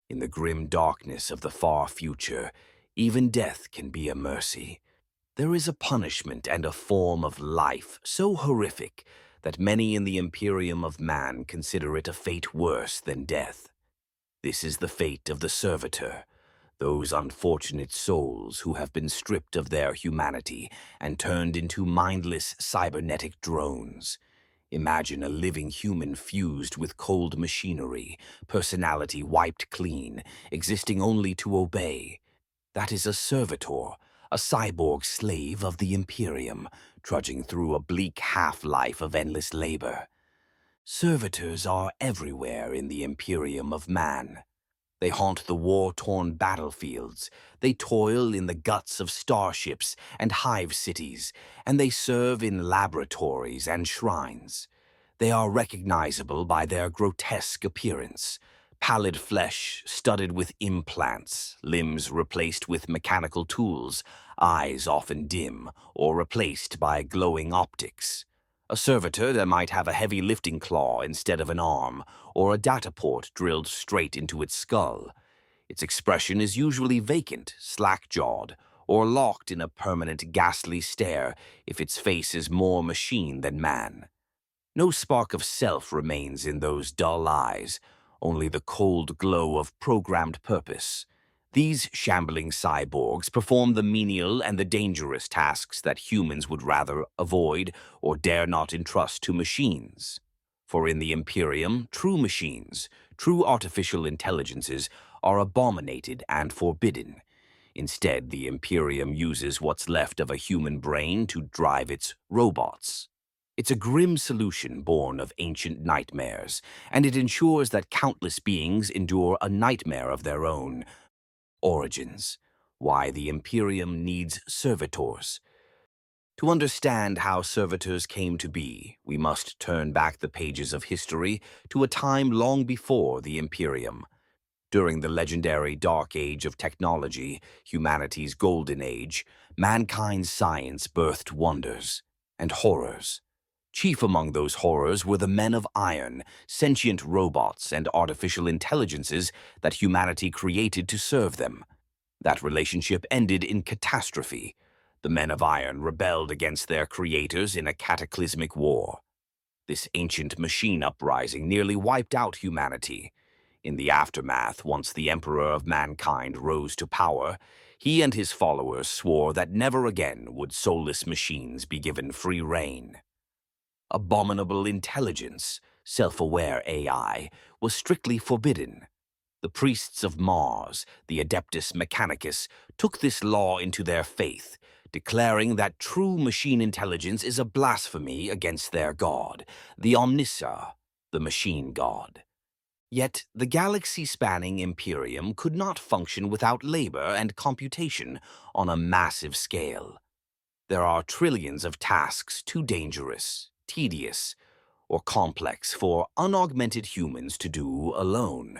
In the grim darkness of the far future, even death can be a mercy. There is a punishment and a form of life so horrific that many in the Imperium of Man consider it a fate worse than death. This is the fate of the servitor, those unfortunate souls who have been stripped of their humanity and turned into mindless cybernetic drones. Imagine a living human fused with cold machinery, personality wiped clean, existing only to obey. That is a servitor, a cyborg slave of the Imperium, trudging through a bleak half-life of endless labor. Servitors are everywhere in the Imperium of Man. They haunt the war-torn battlefields, they toil in the guts of starships and hive cities, and they serve in laboratories and shrines. They are recognizable by their grotesque appearance: pallid flesh studded with implants, limbs replaced with mechanical tools, eyes often dim or replaced by glowing optics. A servitor that might have a heavy lifting claw instead of an arm, or a data port drilled straight into its skull. Its expression is usually vacant, slack-jawed, or locked in a permanent ghastly stare if its face is more machine than man. No spark of self remains in those dull eyes, only the cold glow of programmed purpose. These shambling cyborgs perform the menial and the dangerous tasks that humans would rather avoid or dare not entrust to machines. For in the Imperium, true machines, true artificial intelligences, are abominated and forbidden. Instead, the Imperium uses what's left of a human brain to drive its robots. It's a grim solution born of ancient nightmares, and it ensures that countless beings endure a nightmare of their own. Origins: why the Imperium needs servitors. To understand how servitors came to be, we must turn back the pages of history to a time long before the Imperium. During the legendary Dark Age of technology, humanity's golden age, mankind's science birthed wonders and horrors. Chief among those horrors were the Men of Iron, sentient robots and artificial intelligences that humanity created to serve them. That relationship ended in catastrophe. The Men of Iron rebelled against their creators in a cataclysmic war. This ancient machine uprising nearly wiped out humanity. In the aftermath, once the Emperor of Mankind rose to power, he and his followers swore that never again would soulless machines be given free rein. Abominable intelligence, self-aware AI, was strictly forbidden. The priests of Mars, the Adeptus Mechanicus, took this law into their faith, declaring that true machine intelligence is a blasphemy against their god, the Omnissa, the machine god. Yet the galaxy-spanning Imperium could not function without labor and computation on a massive scale. There are trillions of tasks too dangerous, tedious, or complex for unaugmented humans to do alone.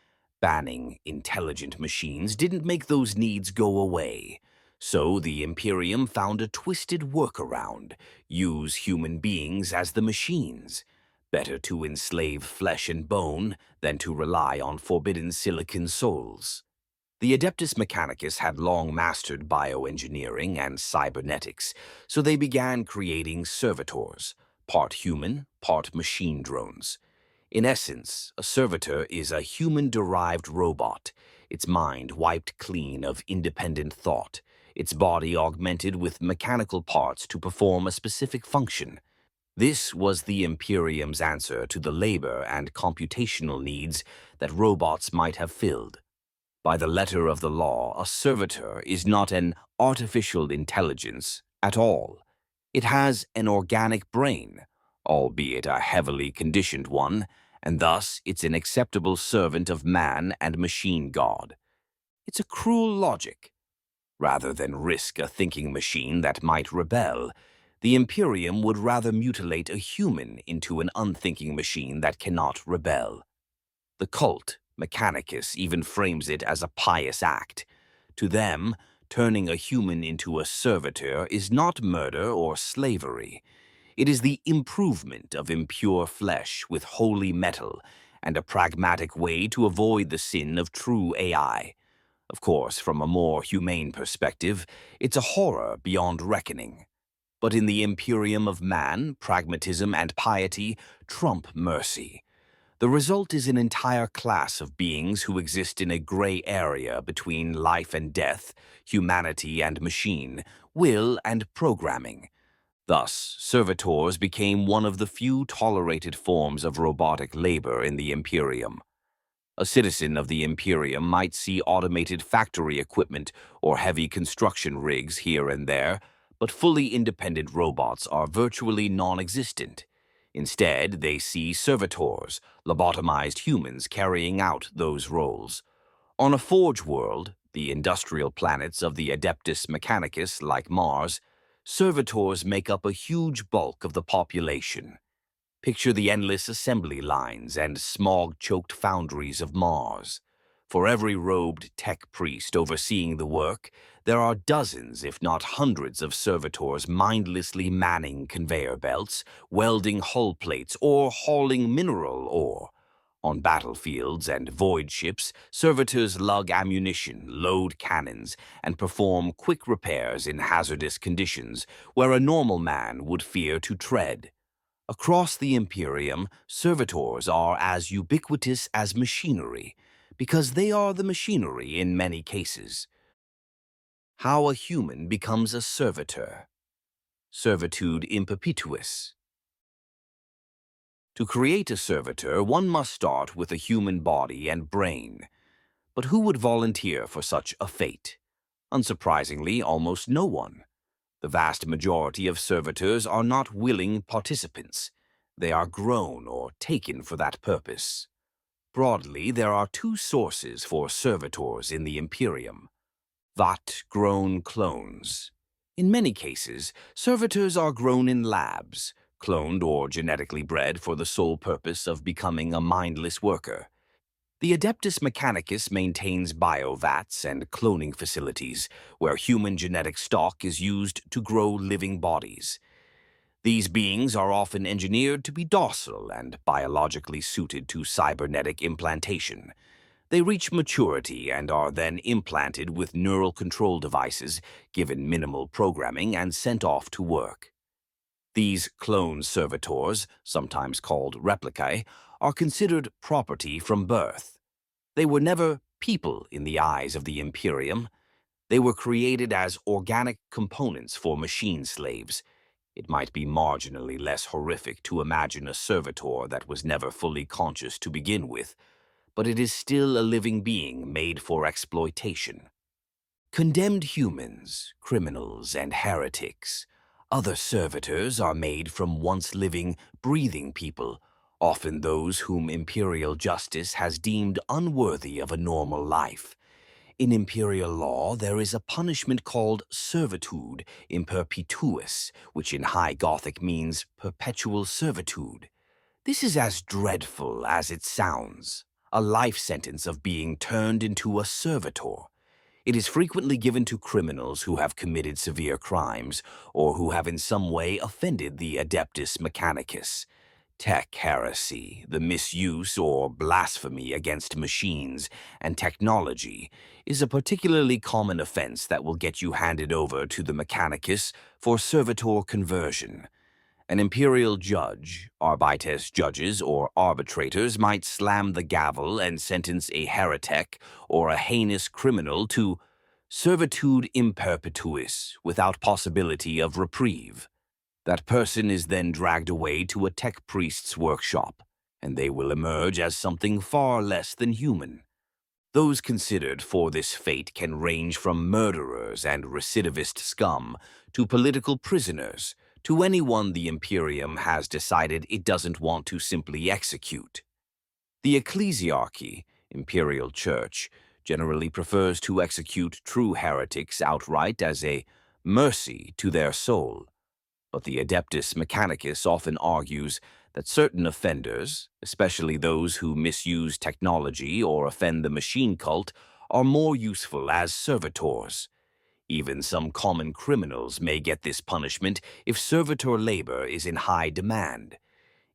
Banning intelligent machines didn't make those needs go away. So the Imperium found a twisted workaround: use human beings as the machines. Better to enslave flesh and bone than to rely on forbidden silicon souls. The Adeptus Mechanicus had long mastered bioengineering and cybernetics, so they began creating servitors, part human, part machine drones. In essence, a servitor is a human-derived robot, its mind wiped clean of independent thought, its body augmented with mechanical parts to perform a specific function. This was the Imperium's answer to the labor and computational needs that robots might have filled. By the letter of the law, a servitor is not an artificial intelligence at all. It has an organic brain, albeit a heavily conditioned one, and thus it's an acceptable servant of man and machine god. It's a cruel logic. Rather than risk a thinking machine that might rebel, the Imperium would rather mutilate a human into an unthinking machine that cannot rebel. The cult, Mechanicus, even frames it as a pious act. To them, turning a human into a servitor is not murder or slavery. It is the improvement of impure flesh with holy metal, and a pragmatic way to avoid the sin of true AI. Of course, from a more humane perspective, it's a horror beyond reckoning. But in the Imperium of man, pragmatism and piety trump mercy. The result is an entire class of beings who exist in a gray area between life and death, humanity and machine, will and programming. Thus, servitors became one of the few tolerated forms of robotic labor in the Imperium. A citizen of the Imperium might see automated factory equipment or heavy construction rigs here and there, but fully independent robots are virtually non-existent. Instead, they see servitors, lobotomized humans carrying out those roles. On a Forge world, the industrial planets of the Adeptus Mechanicus like Mars, servitors make up a huge bulk of the population. Picture the endless assembly lines and smog-choked foundries of Mars. For every robed tech priest overseeing the work, there are dozens, if not hundreds, of servitors mindlessly manning conveyor belts, welding hull plates, or hauling mineral ore. On battlefields and void ships, servitors lug ammunition, load cannons, and perform quick repairs in hazardous conditions where a normal man would fear to tread. Across the Imperium, servitors are as ubiquitous as machinery, because they are the machinery in many cases. How a human becomes a servitor. Servitude in perpetuis. To create a servitor, one must start with a human body and brain. But who would volunteer for such a fate? Unsurprisingly, almost no one. The vast majority of servitors are not willing participants. They are grown or taken for that purpose. Broadly, there are two sources for servitors in the Imperium. Vat-grown clones. In many cases, servitors are grown in labs, cloned or genetically bred for the sole purpose of becoming a mindless worker. The Adeptus Mechanicus maintains biovats and cloning facilities where human genetic stock is used to grow living bodies. These beings are often engineered to be docile and biologically suited to cybernetic implantation. They reach maturity and are then implanted with neural control devices, given minimal programming, and sent off to work. These clone servitors, sometimes called replicae, are considered property from birth. They were never people in the eyes of the Imperium. They were created as organic components for machine slaves. It might be marginally less horrific to imagine a servitor that was never fully conscious to begin with, but it is still a living being made for exploitation. Condemned humans, criminals, and heretics. Other servitors are made from once living, breathing people, often those whom imperial justice has deemed unworthy of a normal life. In imperial law, there is a punishment called servitude in perpetuis, which in High Gothic means perpetual servitude. This is as dreadful as it sounds, a life sentence of being turned into a servitor. It is frequently given to criminals who have committed severe crimes or who have in some way offended the Adeptus Mechanicus. Tech heresy, the misuse or blasphemy against machines and technology, is a particularly common offense that will get you handed over to the Mechanicus for servitor conversion. An imperial judge, arbites judges or arbitrators, might slam the gavel and sentence a heretic or a heinous criminal to servitude in perpetuis without possibility of reprieve. That person is then dragged away to a tech priest's workshop, and they will emerge as something far less than human. Those considered for this fate can range from murderers and recidivist scum to political prisoners, to anyone the Imperium has decided it doesn't want to simply execute. The ecclesiarchy, imperial church, generally prefers to execute true heretics outright as a mercy to their soul. But the Adeptus Mechanicus often argues that certain offenders, especially those who misuse technology or offend the machine cult, are more useful as servitors. Even some common criminals may get this punishment if servitor labor is in high demand.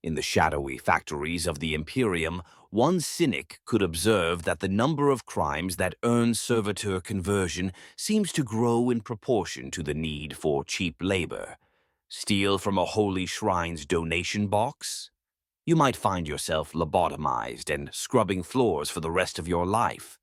In the shadowy factories of the Imperium, one cynic could observe that the number of crimes that earn servitor conversion seems to grow in proportion to the need for cheap labor. Steal from a holy shrine's donation box? You might find yourself lobotomized and scrubbing floors for the rest of your life.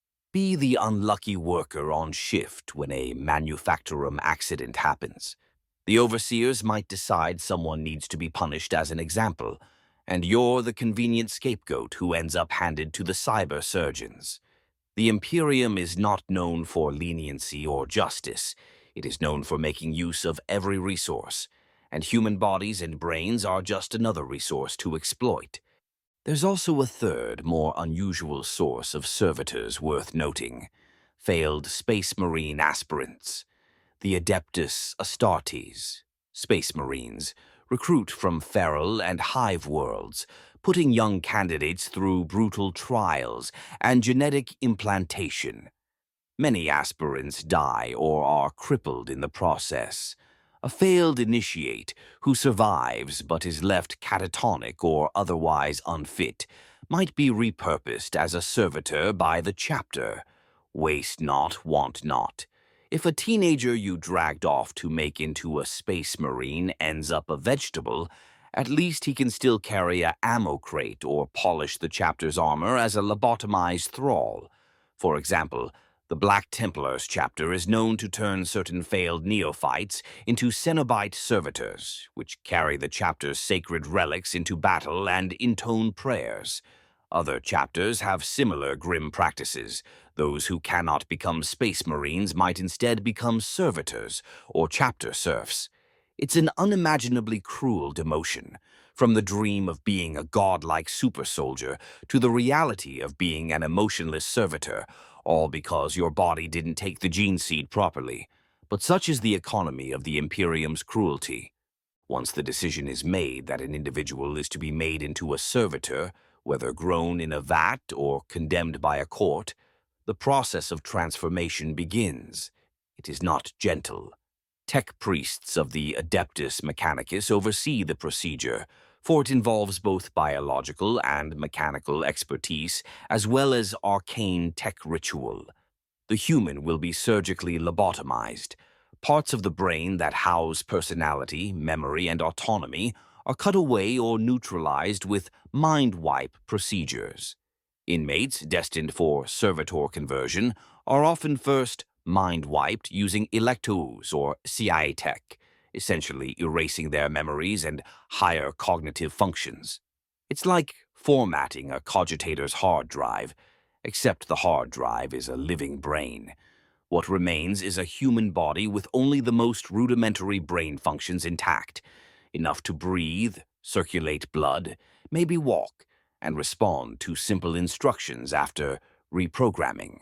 Be the unlucky worker on shift when a manufacturum accident happens. The overseers might decide someone needs to be punished as an example, and you're the convenient scapegoat who ends up handed to the cyber surgeons. The Imperium is not known for leniency or justice. It is known for making use of every resource, and human bodies and brains are just another resource to exploit. There's also a third, more unusual source of servitors worth noting: failed Space Marine aspirants. The Adeptus Astartes, Space Marines, recruit from feral and hive worlds, putting young candidates through brutal trials and genetic implantation. Many aspirants die or are crippled in the process. A failed initiate who survives but is left catatonic or otherwise unfit might be repurposed as a servitor by the chapter. Waste not, want not. If a teenager you dragged off to make into a space marine ends up a vegetable, at least he can still carry a ammo crate or polish the chapter's armor as a lobotomized thrall. For example, the Black Templars chapter is known to turn certain failed neophytes into Cenobite servitors, which carry the chapter's sacred relics into battle and intone prayers. Other chapters have similar grim practices. Those who cannot become space marines might instead become servitors or chapter serfs. It's an unimaginably cruel demotion, from the dream of being a godlike super soldier to the reality of being an emotionless servitor, all because your body didn't take the gene seed properly. But such is the economy of the Imperium's cruelty. Once the decision is made that an individual is to be made into a servitor, whether grown in a vat or condemned by a court, the process of transformation begins. It is not gentle. Tech priests of the Adeptus Mechanicus oversee the procedure, for it involves both biological and mechanical expertise, as well as arcane tech ritual. The human will be surgically lobotomized. Parts of the brain that house personality, memory, and autonomy are cut away or neutralized with mind wipe procedures. Inmates destined for servitor conversion are often first mind wiped using electoos or CIA tech, essentially erasing their memories and higher cognitive functions. It's like formatting a cogitator's hard drive, except the hard drive is a living brain. What remains is a human body with only the most rudimentary brain functions intact, enough to breathe, circulate blood, maybe walk, and respond to simple instructions after reprogramming.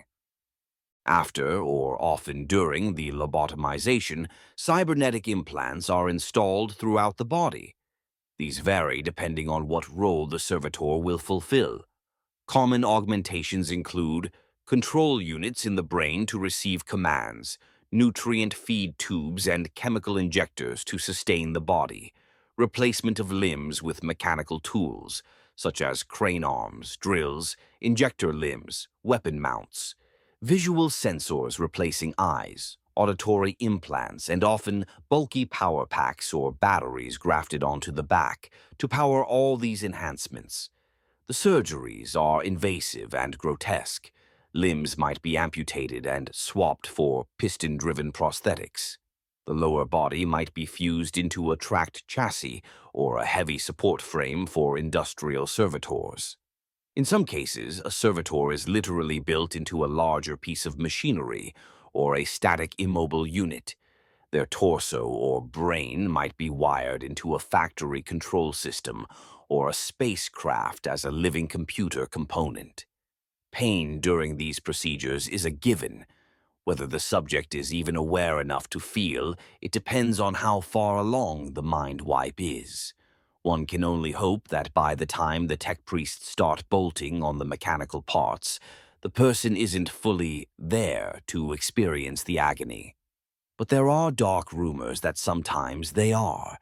After, or often during, the lobotomization, cybernetic implants are installed throughout the body. These vary depending on what role the servitor will fulfill. Common augmentations include control units in the brain to receive commands, nutrient feed tubes and chemical injectors to sustain the body, replacement of limbs with mechanical tools, such as crane arms, drills, injector limbs, weapon mounts, visual sensors replacing eyes, auditory implants, and often bulky power packs or batteries grafted onto the back to power all these enhancements. The surgeries are invasive and grotesque. Limbs might be amputated and swapped for piston-driven prosthetics. The lower body might be fused into a tracked chassis or a heavy support frame for industrial servitors. In some cases, a servitor is literally built into a larger piece of machinery or a static immobile unit. Their torso or brain might be wired into a factory control system or a spacecraft as a living computer component. Pain during these procedures is a given. Whether the subject is even aware enough to feel, it depends on how far along the mind wipe is. One can only hope that by the time the tech priests start bolting on the mechanical parts, the person isn't fully there to experience the agony. But there are dark rumors that sometimes they are.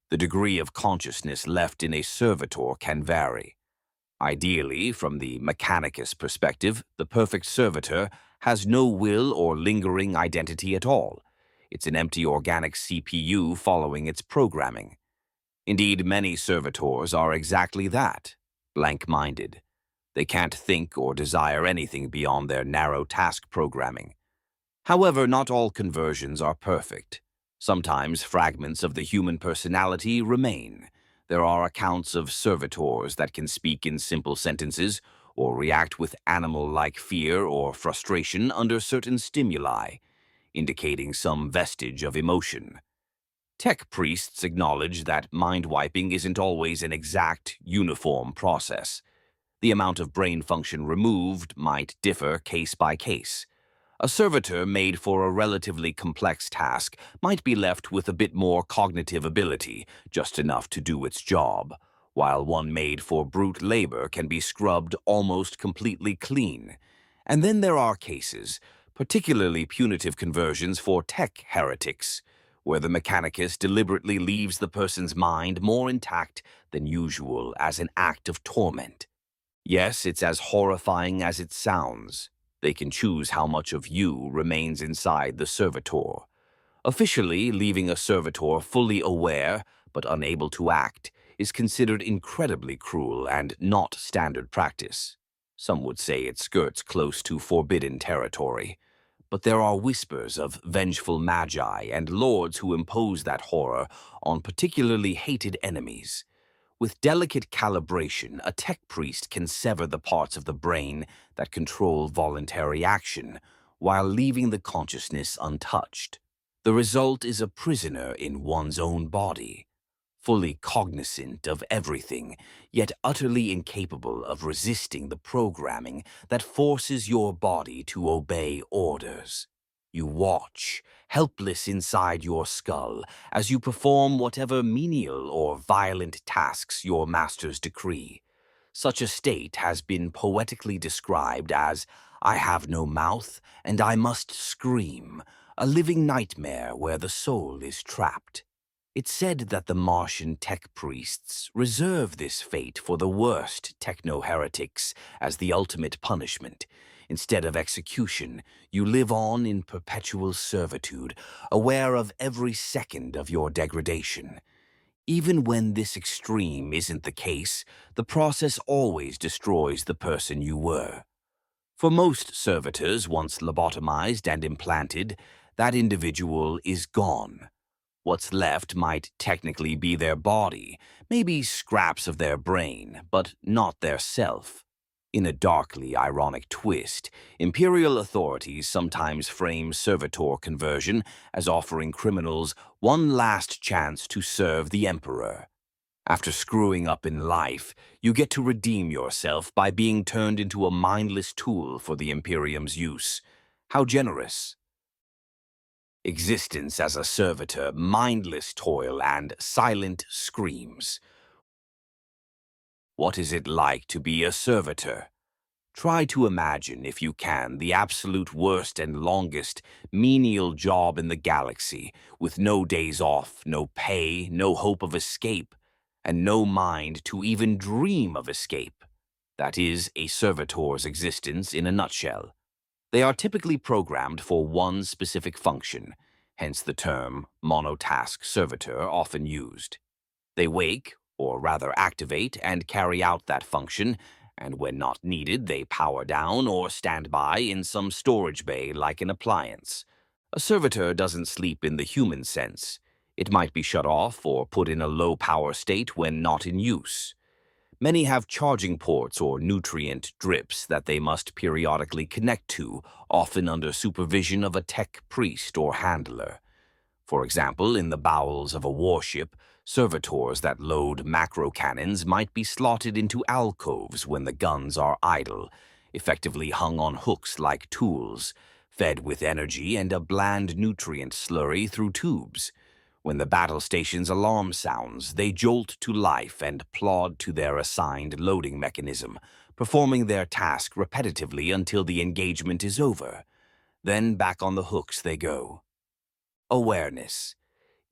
The degree of consciousness left in a servitor can vary. Ideally, from the mechanicus perspective, the perfect servitor has no will or lingering identity at all. It's an empty organic CPU following its programming. Indeed, many servitors are exactly that, blank-minded. They can't think or desire anything beyond their narrow task programming. However, not all conversions are perfect. Sometimes fragments of the human personality remain. There are accounts of servitors that can speak in simple sentences or react with animal-like fear or frustration under certain stimuli, indicating some vestige of emotion. Tech priests acknowledge that mind-wiping isn't always an exact, uniform process. The amount of brain function removed might differ case by case. A servitor made for a relatively complex task might be left with a bit more cognitive ability, just enough to do its job, while one made for brute labor can be scrubbed almost completely clean. And then there are cases, particularly punitive conversions for tech heretics, where the mechanicus deliberately leaves the person's mind more intact than usual as an act of torment. Yes, it's as horrifying as it sounds. They can choose how much of you remains inside the servitor. Officially, leaving a servitor fully aware but unable to act is considered incredibly cruel and not standard practice. Some would say it skirts close to forbidden territory. But there are whispers of vengeful magi and lords who impose that horror on particularly hated enemies. With delicate calibration, a tech priest can sever the parts of the brain that control voluntary action, while leaving the consciousness untouched. The result is a prisoner in one's own body, fully cognizant of everything, yet utterly incapable of resisting the programming that forces your body to obey orders. You watch, helpless inside your skull, as you perform whatever menial or violent tasks your masters decree. Such a state has been poetically described as, "I have no mouth, and I must scream," a living nightmare where the soul is trapped. It's said that the Martian tech priests reserve this fate for the worst techno-heretics as the ultimate punishment. Instead of execution, you live on in perpetual servitude, aware of every second of your degradation. Even when this extreme isn't the case, the process always destroys the person you were. For most servitors, once lobotomized and implanted, that individual is gone. What's left might technically be their body, maybe scraps of their brain, but not their self. In a darkly ironic twist, imperial authorities sometimes frame servitor conversion as offering criminals one last chance to serve the emperor. After screwing up in life, you get to redeem yourself by being turned into a mindless tool for the Imperium's use. How generous! Existence as a servitor, mindless toil, and silent screams. What is it like to be a servitor? Try to imagine, if you can, the absolute worst and longest menial job in the galaxy, with no days off, no pay, no hope of escape, and no mind to even dream of escape. That is a servitor's existence in a nutshell. They are typically programmed for one specific function, hence the term monotask servitor often used. They wake, or rather activate, and carry out that function, and when not needed, they power down or stand by in some storage bay like an appliance. A servitor doesn't sleep in the human sense. It might be shut off or put in a low-power state when not in use. Many have charging ports or nutrient drips that they must periodically connect to, often under supervision of a tech priest or handler. For example, in the bowels of a warship, servitors that load macro cannons might be slotted into alcoves when the guns are idle, effectively hung on hooks like tools, fed with energy and a bland nutrient slurry through tubes. When the battle station's alarm sounds, they jolt to life and plod to their assigned loading mechanism, performing their task repetitively until the engagement is over. Then back on the hooks they go. Awareness.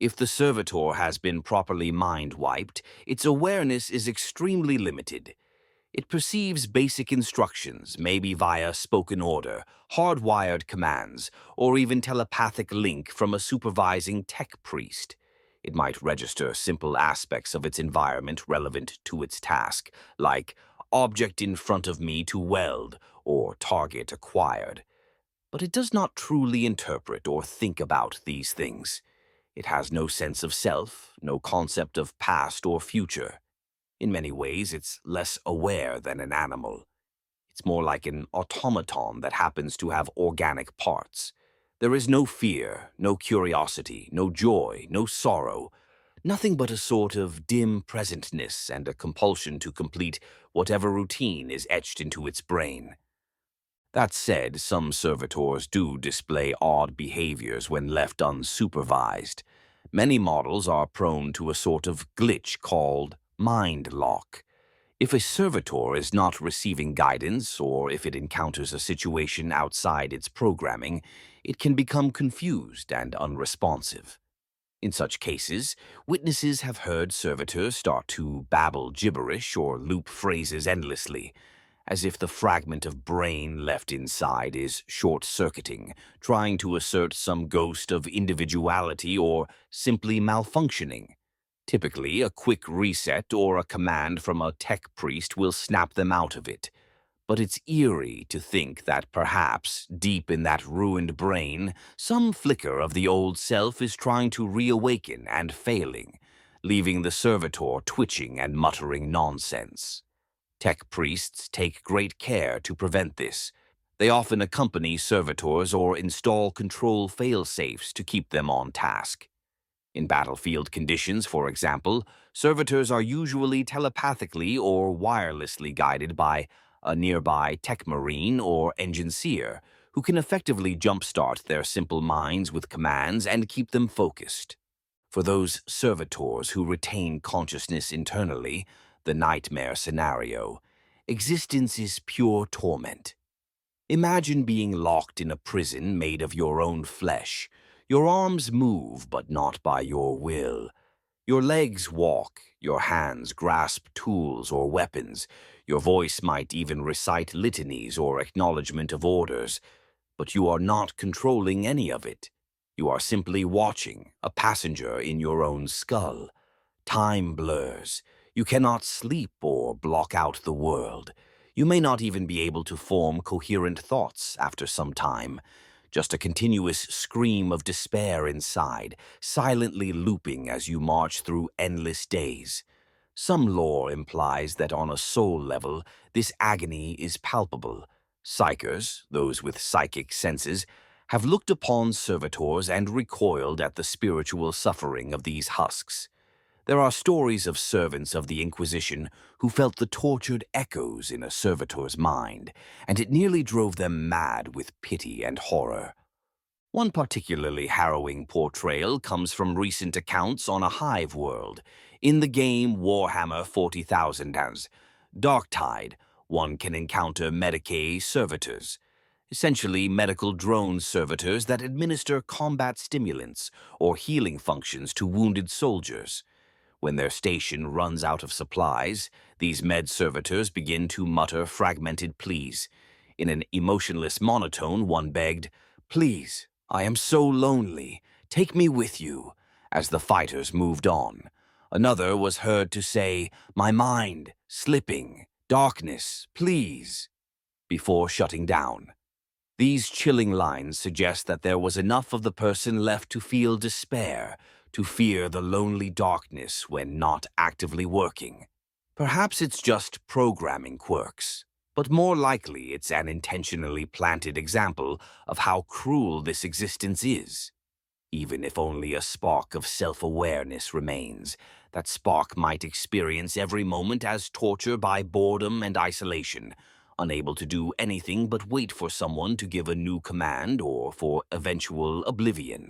If the servitor has been properly mind-wiped, its awareness is extremely limited. It perceives basic instructions, maybe via spoken order, hardwired commands, or even telepathic link from a supervising tech priest. It might register simple aspects of its environment relevant to its task, like object in front of me to weld or target acquired. But it does not truly interpret or think about these things. It has no sense of self, no concept of past or future. In many ways, it's less aware than an animal. It's more like an automaton that happens to have organic parts. There is no fear, no curiosity, no joy, no sorrow, nothing but a sort of dim presentness and a compulsion to complete whatever routine is etched into its brain. That said, some servitors do display odd behaviors when left unsupervised. Many models are prone to a sort of glitch called mind lock. If a servitor is not receiving guidance, or if it encounters a situation outside its programming, it can become confused and unresponsive. In such cases, witnesses have heard servitors start to babble gibberish or loop phrases endlessly, as if the fragment of brain left inside is short-circuiting, trying to assert some ghost of individuality or simply malfunctioning. Typically, a quick reset or a command from a tech priest will snap them out of it. But it's eerie to think that perhaps, deep in that ruined brain, some flicker of the old self is trying to reawaken and failing, leaving the servitor twitching and muttering nonsense. Tech priests take great care to prevent this. They often accompany servitors or install control fail-safes to keep them on task. In battlefield conditions, for example, servitors are usually telepathically or wirelessly guided by a nearby tech marine or engineer who can effectively jumpstart their simple minds with commands and keep them focused. For those servitors who retain consciousness internally, the nightmare scenario, existence is pure torment. Imagine being locked in a prison made of your own flesh. Your arms move, but not by your will. Your legs walk, your hands grasp tools or weapons, your voice might even recite litanies or acknowledgement of orders, but you are not controlling any of it. You are simply watching, a passenger in your own skull. Time blurs. You cannot sleep or block out the world. You may not even be able to form coherent thoughts after some time. Just a continuous scream of despair inside, silently looping as you march through endless days. Some lore implies that on a soul level, this agony is palpable. Psychers, those with psychic senses, have looked upon servitors and recoiled at the spiritual suffering of these husks. There are stories of servants of the Inquisition who felt the tortured echoes in a servitor's mind, and it nearly drove them mad with pity and horror. One particularly harrowing portrayal comes from recent accounts on a hive world. In the game Warhammer 40,000 as Darktide, one can encounter Medicae servitors, essentially medical drone servitors that administer combat stimulants or healing functions to wounded soldiers. When their station runs out of supplies, these med servitors begin to mutter fragmented pleas. In an emotionless monotone, one begged, "Please, I am so lonely. Take me with you," as the fighters moved on. Another was heard to say, "My mind, slipping, darkness, please," before shutting down. These chilling lines suggest that there was enough of the person left to feel despair, to fear the lonely darkness when not actively working. Perhaps it's just programming quirks, but more likely it's an intentionally planted example of how cruel this existence is. Even if only a spark of self-awareness remains, that spark might experience every moment as torture by boredom and isolation, unable to do anything but wait for someone to give a new command or for eventual oblivion.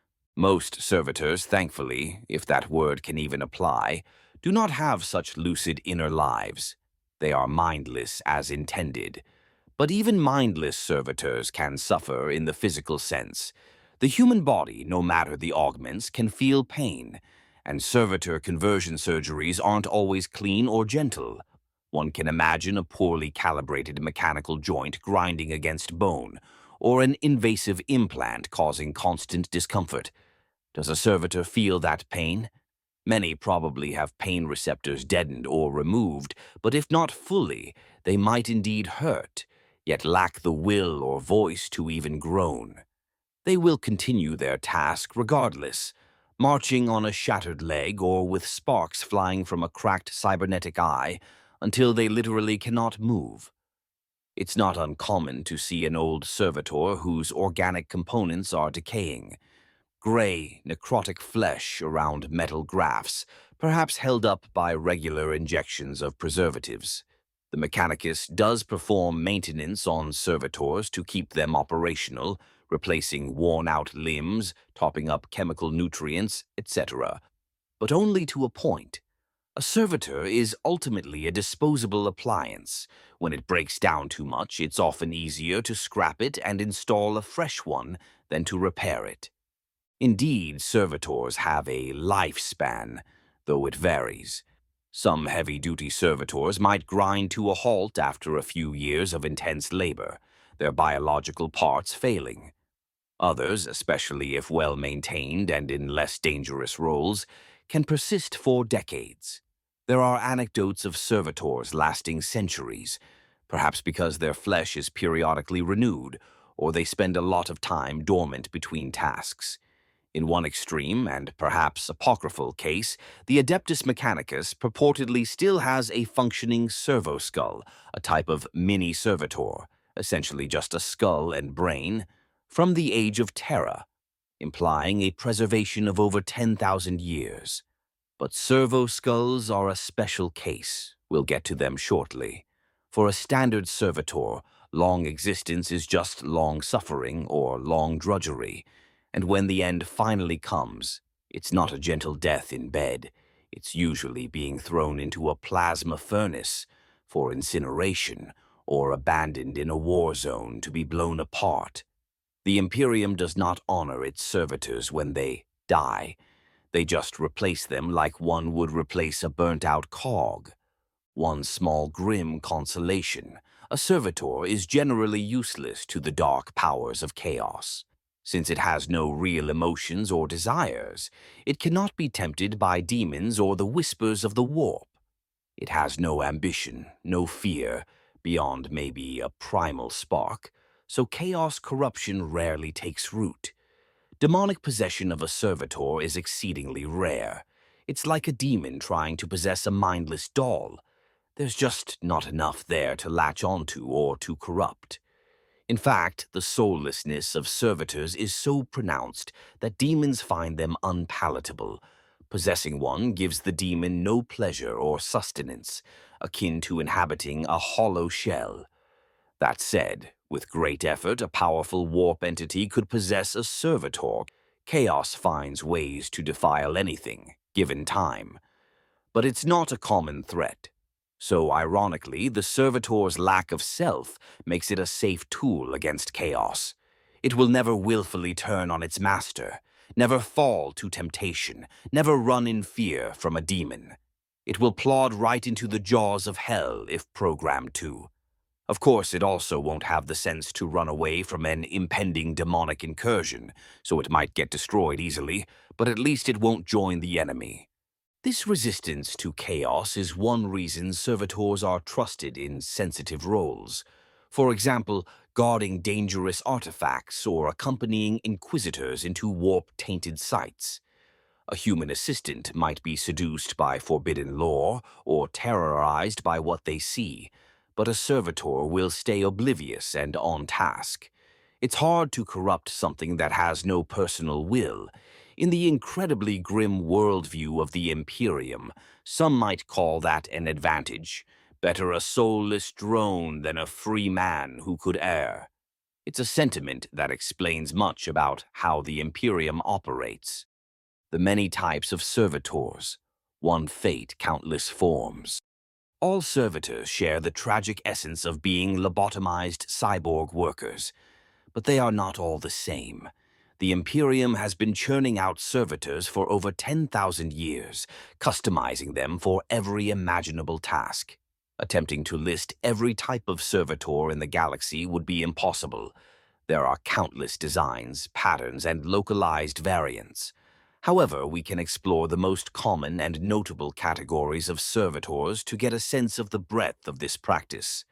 Most servitors, thankfully, if that word can even apply, do not have such lucid inner lives. They are mindless as intended. But even mindless servitors can suffer in the physical sense. The human body, no matter the augments, can feel pain, and servitor conversion surgeries aren't always clean or gentle. One can imagine a poorly calibrated mechanical joint grinding against bone, or an invasive implant causing constant discomfort. Does a servitor feel that pain? Many probably have pain receptors deadened or removed, but if not fully, they might indeed hurt, yet lack the will or voice to even groan. They will continue their task regardless, marching on a shattered leg or with sparks flying from a cracked cybernetic eye until they literally cannot move. It's not uncommon to see an old servitor whose organic components are decaying. Gray, necrotic flesh around metal grafts, perhaps held up by regular injections of preservatives. The Mechanicus does perform maintenance on servitors to keep them operational, replacing worn-out limbs, topping up chemical nutrients, etc., but only to a point. A servitor is ultimately a disposable appliance. When it breaks down too much, it's often easier to scrap it and install a fresh one than to repair it. Indeed, servitors have a lifespan, though it varies. Some heavy-duty servitors might grind to a halt after a few years of intense labor, their biological parts failing. Others, especially if well-maintained and in less dangerous roles, can persist for decades. There are anecdotes of servitors lasting centuries, perhaps because their flesh is periodically renewed, or they spend a lot of time dormant between tasks. In one extreme, and perhaps apocryphal case, the Adeptus Mechanicus purportedly still has a functioning servoskull, a type of mini-servitor, essentially just a skull and brain, from the age of Terra, implying a preservation of over 10,000 years. But servoskulls are a special case. We'll get to them shortly. For a standard servitor, long existence is just long suffering or long drudgery, and when the end finally comes, it's not a gentle death in bed. It's usually being thrown into a plasma furnace for incineration or abandoned in a war zone to be blown apart. The Imperium does not honor its servitors when they die. They just replace them like one would replace a burnt-out cog. One small grim consolation: a servitor is generally useless to the dark powers of chaos. Since it has no real emotions or desires, it cannot be tempted by demons or the whispers of the warp. It has no ambition, no fear, beyond maybe a primal spark, so chaos corruption rarely takes root. Demonic possession of a servitor is exceedingly rare. It's like a demon trying to possess a mindless doll. There's just not enough there to latch onto or to corrupt. In fact, the soullessness of servitors is so pronounced that demons find them unpalatable. Possessing one gives the demon no pleasure or sustenance, akin to inhabiting a hollow shell. That said, with great effort, a powerful warp entity could possess a servitor. Chaos finds ways to defile anything, given time. But it's not a common threat. So, ironically, the servitor's lack of self makes it a safe tool against chaos. It will never willfully turn on its master, never fall to temptation, never run in fear from a demon. It will plod right into the jaws of hell if programmed to. Of course, it also won't have the sense to run away from an impending demonic incursion, so it might get destroyed easily, but at least it won't join the enemy. This resistance to chaos is one reason servitors are trusted in sensitive roles. For example, guarding dangerous artifacts or accompanying inquisitors into warp-tainted sites. A human assistant might be seduced by forbidden lore or terrorized by what they see, but a servitor will stay oblivious and on task. It's hard to corrupt something that has no personal will. In the incredibly grim worldview of the Imperium, some might call that an advantage. Better a soulless drone than a free man who could err. It's a sentiment that explains much about how the Imperium operates. The many types of servitors, one fate, countless forms. All servitors share the tragic essence of being lobotomized cyborg workers, but they are not all the same. The Imperium has been churning out servitors for over 10,000 years, customizing them for every imaginable task. Attempting to list every type of servitor in the galaxy would be impossible. There are countless designs, patterns, and localized variants. However, we can explore the most common and notable categories of servitors to get a sense of the breadth of this practice.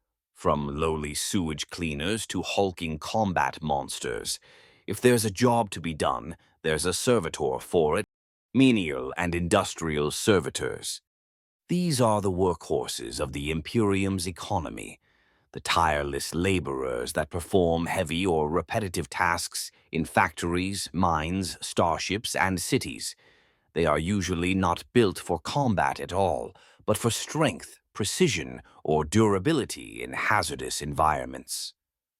From lowly sewage cleaners to hulking combat monsters, if there's a job to be done, there's a servitor for it. Menial and industrial servitors. These are the workhorses of the Imperium's economy, the tireless laborers that perform heavy or repetitive tasks in factories, mines, starships, and cities. They are usually not built for combat at all, but for strength, precision, or durability in hazardous environments.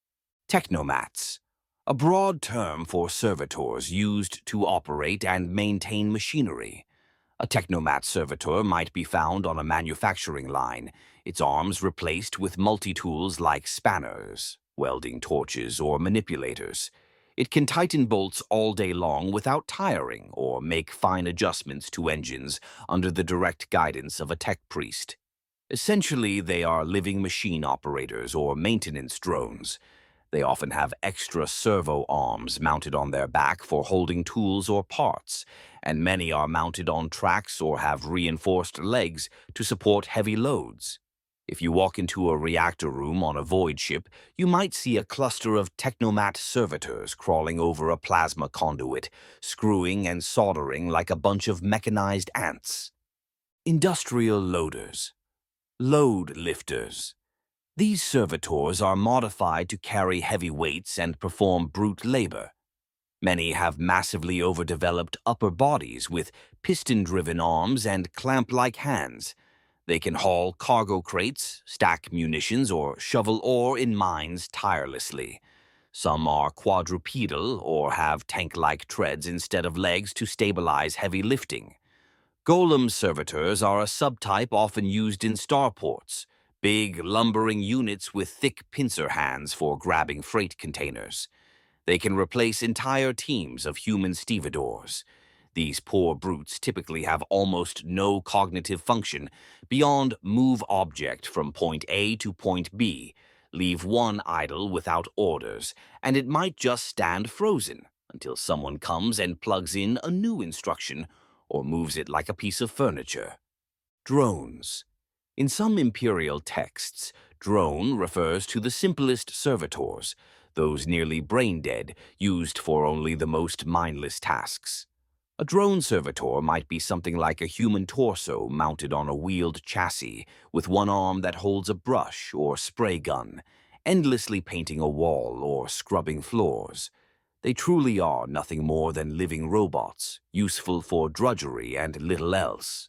Technomats, a broad term for servitors used to operate and maintain machinery. A technomat servitor might be found on a manufacturing line, its arms replaced with multi-tools like spanners, welding torches, or manipulators. It can tighten bolts all day long without tiring or make fine adjustments to engines under the direct guidance of a tech priest. Essentially, they are living machine operators or maintenance drones. They often have extra servo arms mounted on their back for holding tools or parts, and many are mounted on tracks or have reinforced legs to support heavy loads. If you walk into a reactor room on a void ship, you might see a cluster of technomat servitors crawling over a plasma conduit, screwing and soldering like a bunch of mechanized ants. Industrial loaders. Load lifters. These servitors are modified to carry heavy weights and perform brute labor. Many have massively overdeveloped upper bodies with piston-driven arms and clamp-like hands. They can haul cargo crates, stack munitions, or shovel ore in mines tirelessly. Some are quadrupedal or have tank-like treads instead of legs to stabilize heavy lifting. Golem servitors are a subtype often used in starports, big, lumbering units with thick pincer hands for grabbing freight containers. They can replace entire teams of human stevedores. These poor brutes typically have almost no cognitive function beyond move object from point A to point B, leave one idle without orders, and it might just stand frozen until someone comes and plugs in a new instruction or moves it like a piece of furniture. Drones. In some imperial texts, drone refers to the simplest servitors, those nearly brain-dead, used for only the most mindless tasks. A drone servitor might be something like a human torso mounted on a wheeled chassis with one arm that holds a brush or spray gun, endlessly painting a wall or scrubbing floors. They truly are nothing more than living robots, useful for drudgery and little else.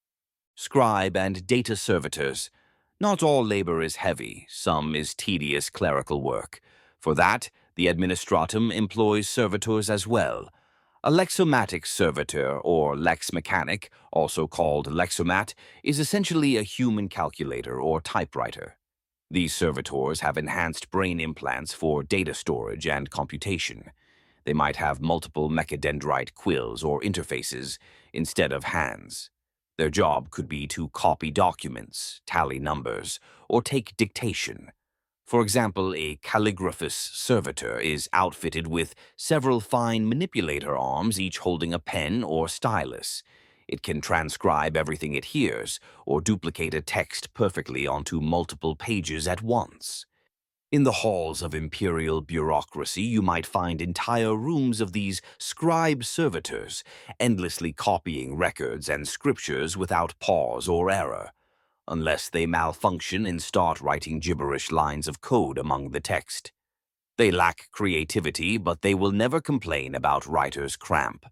Scribe and data servitors. Not all labor is heavy, some is tedious clerical work. For that, the Administratum employs servitors as well. A lexomatic servitor, or lex mechanic, also called lexomat, is essentially a human calculator or typewriter. These servitors have enhanced brain implants for data storage and computation. They might have multiple mechadendrite quills or interfaces instead of hands. Their job could be to copy documents, tally numbers, or take dictation. For example, a calligraphous servitor is outfitted with several fine manipulator arms, each holding a pen or stylus. It can transcribe everything it hears, or duplicate a text perfectly onto multiple pages at once. In the halls of imperial bureaucracy, you might find entire rooms of these scribe servitors, endlessly copying records and scriptures without pause or error, unless they malfunction and start writing gibberish lines of code among the text. They lack creativity, but they will never complain about writer's cramp.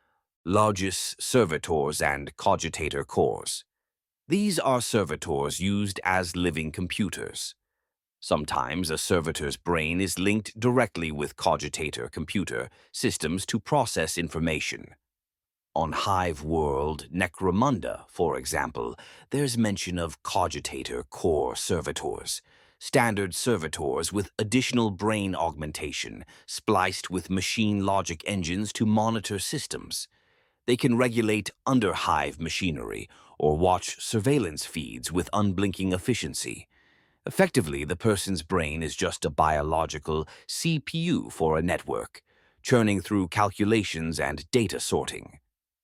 Logis servitors and cogitator cores. These are servitors used as living computers. Sometimes a servitor's brain is linked directly with cogitator computer systems to process information. On Hive World Necromunda, for example, there's mention of cogitator core servitors. standard servitors with additional brain augmentation spliced with machine logic engines to monitor systems. They can regulate underhive machinery or watch surveillance feeds with unblinking efficiency. Effectively, the person's brain is just a biological CPU for a network, churning through calculations and data sorting.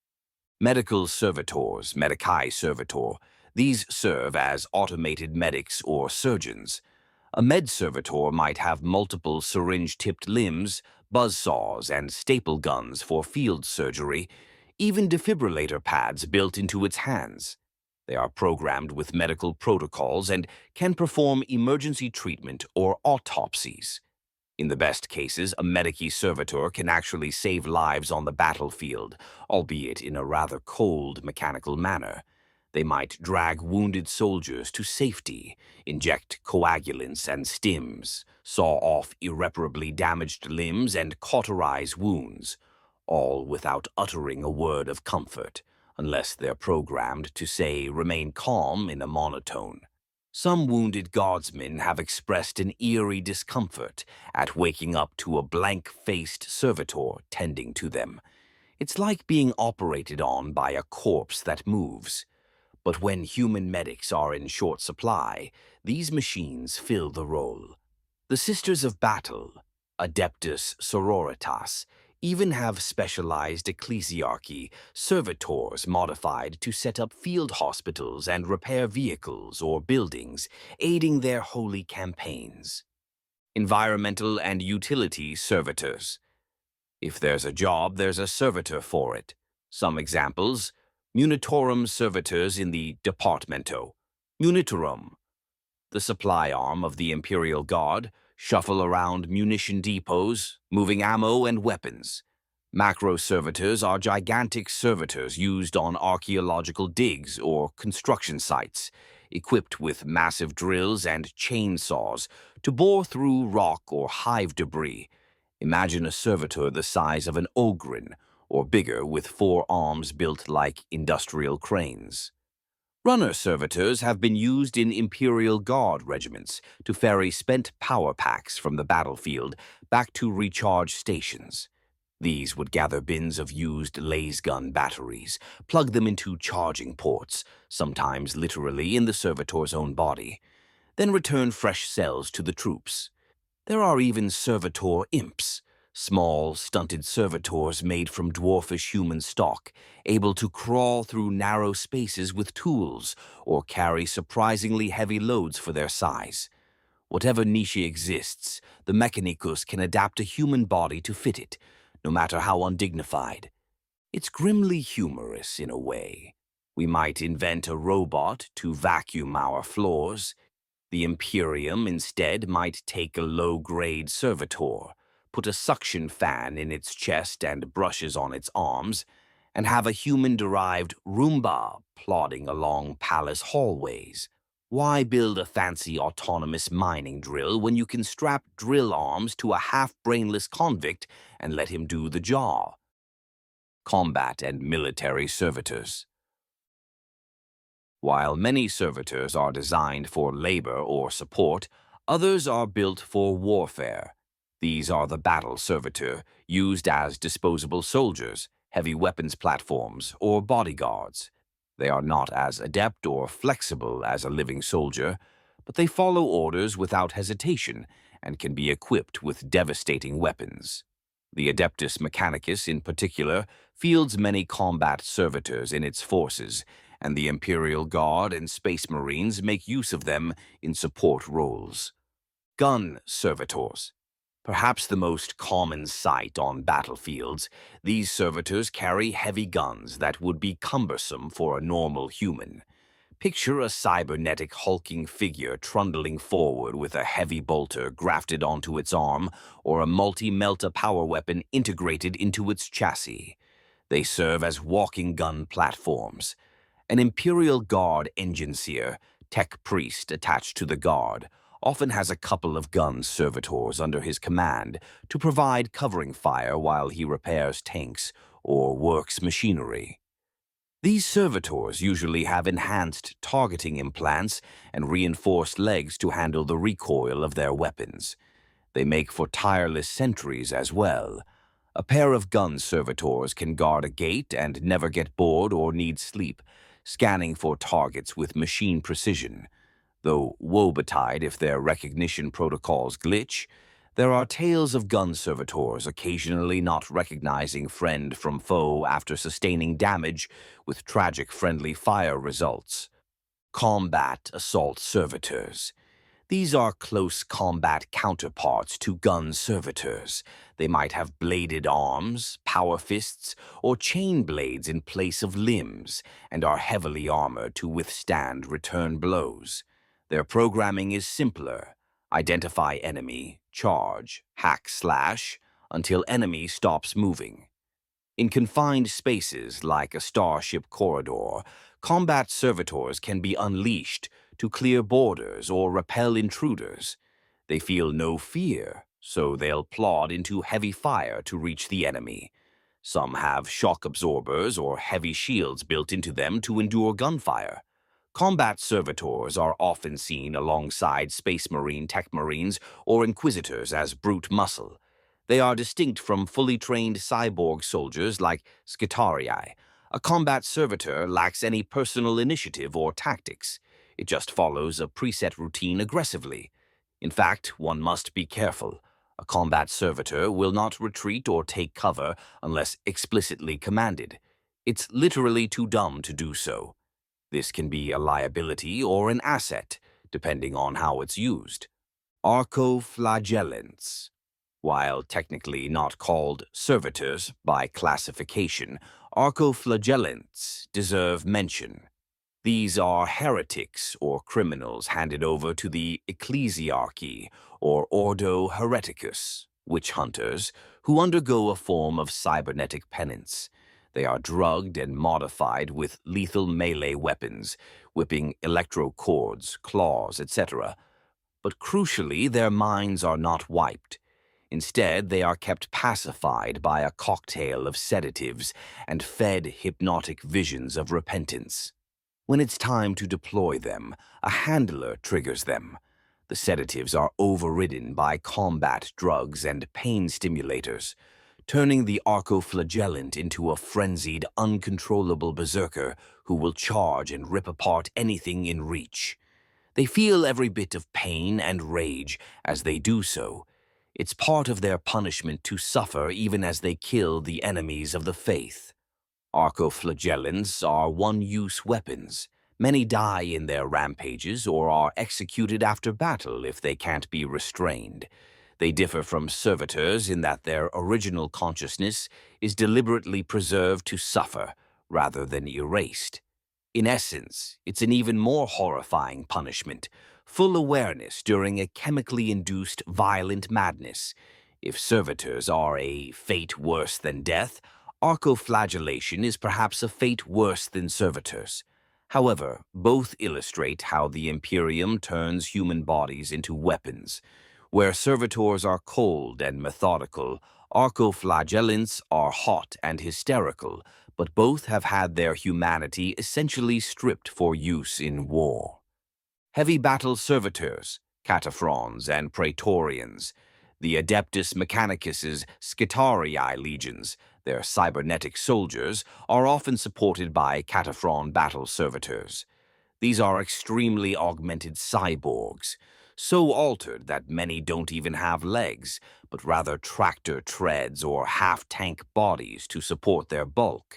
Medical servitors, Medicae servitor, these serve as automated medics or surgeons. A med servitor might have multiple syringe-tipped limbs, buzzsaws, and staple guns for field surgery, even defibrillator pads built into its hands. They are programmed with medical protocols and can perform emergency treatment or autopsies. In the best cases, a Medici servitor can actually save lives on the battlefield, albeit in a rather cold, mechanical manner. They might drag wounded soldiers to safety, inject coagulants and stims, saw off irreparably damaged limbs, and cauterize wounds, all without uttering a word of comfort, unless they're programmed to say, "Remain calm," in a monotone. Some wounded guardsmen have expressed an eerie discomfort at waking up to a blank-faced servitor tending to them. It's like being operated on by a corpse that moves. But when human medics are in short supply, these machines fill the role. The Sisters of Battle, Adeptus Sororitas, even have specialized ecclesiarchy servitors modified to set up field hospitals and repair vehicles or buildings, aiding their holy campaigns. Environmental and utility servitors. If there's a job, there's a servitor for it. Some examples: Munitorum servitors in the Departamento. Munitorum, the supply arm of the Imperial Guard, shuffle around munition depots, moving ammo and weapons. Macro servitors are gigantic servitors used on archaeological digs or construction sites, equipped with massive drills and chainsaws to bore through rock or hive debris. Imagine a servitor the size of an ogrin, or bigger, with 4 arms built like industrial cranes. Runner servitors have been used in Imperial Guard regiments to ferry spent power packs from the battlefield back to recharge stations. These would gather bins of used lasgun batteries, plug them into charging ports, sometimes literally in the servitor's own body, then return fresh cells to the troops. There are even servitor imps, small, stunted servitors made from dwarfish human stock, able to crawl through narrow spaces with tools or carry surprisingly heavy loads for their size. Whatever niche exists, the Mechanicus can adapt a human body to fit it, no matter how undignified. It's grimly humorous in a way. We might invent a robot to vacuum our floors. The Imperium instead might take a low-grade servitor, put a suction fan in its chest and brushes on its arms, and have a human-derived Roomba plodding along palace hallways. Why build a fancy autonomous mining drill when you can strap drill arms to a half-brainless convict and let him do the job? Combat and military servitors. While many servitors are designed for labor or support, others are built for warfare. These are the battle servitor, used as disposable soldiers, heavy weapons platforms, or bodyguards. They are not as adept or flexible as a living soldier, but they follow orders without hesitation and can be equipped with devastating weapons. The Adeptus Mechanicus, in particular, fields many combat servitors in its forces, and the Imperial Guard and Space Marines make use of them in support roles. Gun servitors. Perhaps the most common sight on battlefields, these servitors carry heavy guns that would be cumbersome for a normal human. Picture a cybernetic hulking figure trundling forward with a heavy bolter grafted onto its arm or a multi-melta power weapon integrated into its chassis. They serve as walking gun platforms. An Imperial Guard engineer, tech priest attached to the guard, often has a couple of gun servitors under his command to provide covering fire while he repairs tanks or works machinery. These servitors usually have enhanced targeting implants and reinforced legs to handle the recoil of their weapons. They make for tireless sentries as well. A pair of gun servitors can guard a gate and never get bored or need sleep, scanning for targets with machine precision. Though woe betide if their recognition protocols glitch, there are tales of gun servitors occasionally not recognizing friend from foe after sustaining damage with tragic friendly fire results. Combat assault servitors. These are close combat counterparts to gun servitors. They might have bladed arms, power fists, or chain blades in place of limbs, and are heavily armored to withstand return blows. Their programming is simpler. Identify enemy, charge, hack slash, until enemy stops moving. In confined spaces like a starship corridor, combat servitors can be unleashed to clear borders or repel intruders. They feel no fear, so they'll plod into heavy fire to reach the enemy. Some have shock absorbers or heavy shields built into them to endure gunfire. Combat servitors are often seen alongside Space Marine tech marines or Inquisitors as brute muscle. They are distinct from fully trained cyborg soldiers like Skitarii. A combat servitor lacks any personal initiative or tactics. It just follows a preset routine aggressively. In fact, one must be careful. A combat servitor will not retreat or take cover unless explicitly commanded. It's literally too dumb to do so. This can be a liability or an asset, depending on how it's used. Arcoflagellants. While technically not called servitors by classification, arcoflagellants deserve mention. These are heretics or criminals handed over to the ecclesiarchy or Ordo Hereticus, witch hunters, who undergo a form of cybernetic penance. They are drugged and modified with lethal melee weapons, whipping electrocords, claws, etc. But crucially, their minds are not wiped. Instead, they are kept pacified by a cocktail of sedatives and fed hypnotic visions of repentance. When it's time to deploy them, a handler triggers them. The sedatives are overridden by combat drugs and pain stimulators, turning the arcoflagellant into a frenzied, uncontrollable berserker who will charge and rip apart anything in reach. They feel every bit of pain and rage as they do so. It's part of their punishment to suffer even as they kill the enemies of the faith. Arcoflagellants are one-use weapons. Many die in their rampages or are executed after battle if they can't be restrained. They differ from servitors in that their original consciousness is deliberately preserved to suffer rather than erased. In essence, it's an even more horrifying punishment, full awareness during a chemically induced violent madness. If servitors are a fate worse than death, arcoflagellation is perhaps a fate worse than servitors. However, both illustrate how the Imperium turns human bodies into weapons. Where servitors are cold and methodical, arcoflagellants are hot and hysterical, but both have had their humanity essentially stripped for use in war. Heavy battle servitors, cataphrons, and praetorians. The Adeptus Mechanicus's Skitarii legions, their cybernetic soldiers, are often supported by cataphron battle servitors. These are extremely augmented cyborgs, so altered that many don't even have legs, but rather tractor treads or half-tank bodies to support their bulk.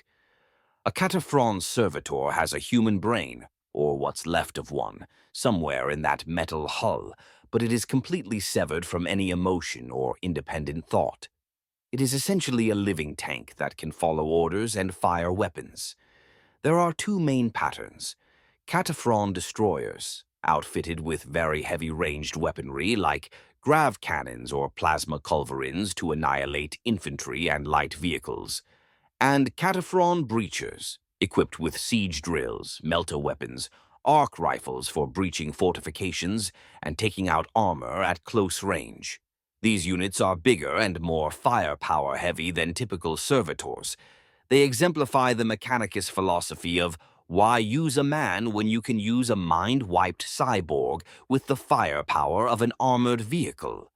A cataphron servitor has a human brain, or what's left of one, somewhere in that metal hull, but it is completely severed from any emotion or independent thought. It is essentially a living tank that can follow orders and fire weapons. There are two main patterns: cataphron destroyers, outfitted with very heavy ranged weaponry like grav cannons or plasma culverins to annihilate infantry and light vehicles, and cataphron breachers, equipped with siege drills, melta weapons, arc rifles for breaching fortifications and taking out armor at close range. These units are bigger and more firepower heavy than typical servitors. They exemplify the Mechanicus philosophy of why use a man when you can use a mind-wiped cyborg with the firepower of an armored vehicle.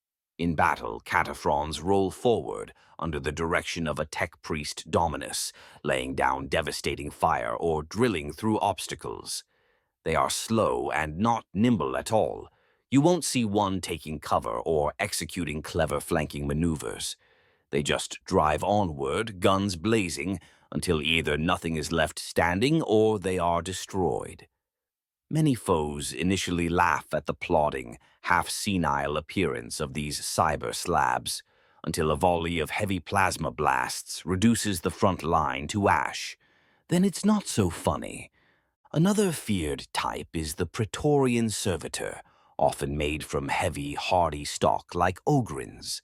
In battle, Cataphrons roll forward under the direction of a tech priest Dominus, laying down devastating fire or drilling through obstacles. They are slow and not nimble at all. You won't see one taking cover or executing clever flanking maneuvers. They just drive onward, guns blazing, until either nothing is left standing or they are destroyed. Many foes initially laugh at the plodding, half-senile appearance of these cyber slabs, until a volley of heavy plasma blasts reduces the front line to ash. Then it's not so funny. Another feared type is the Praetorian Servitor, often made from heavy, hardy stock like Ogrins.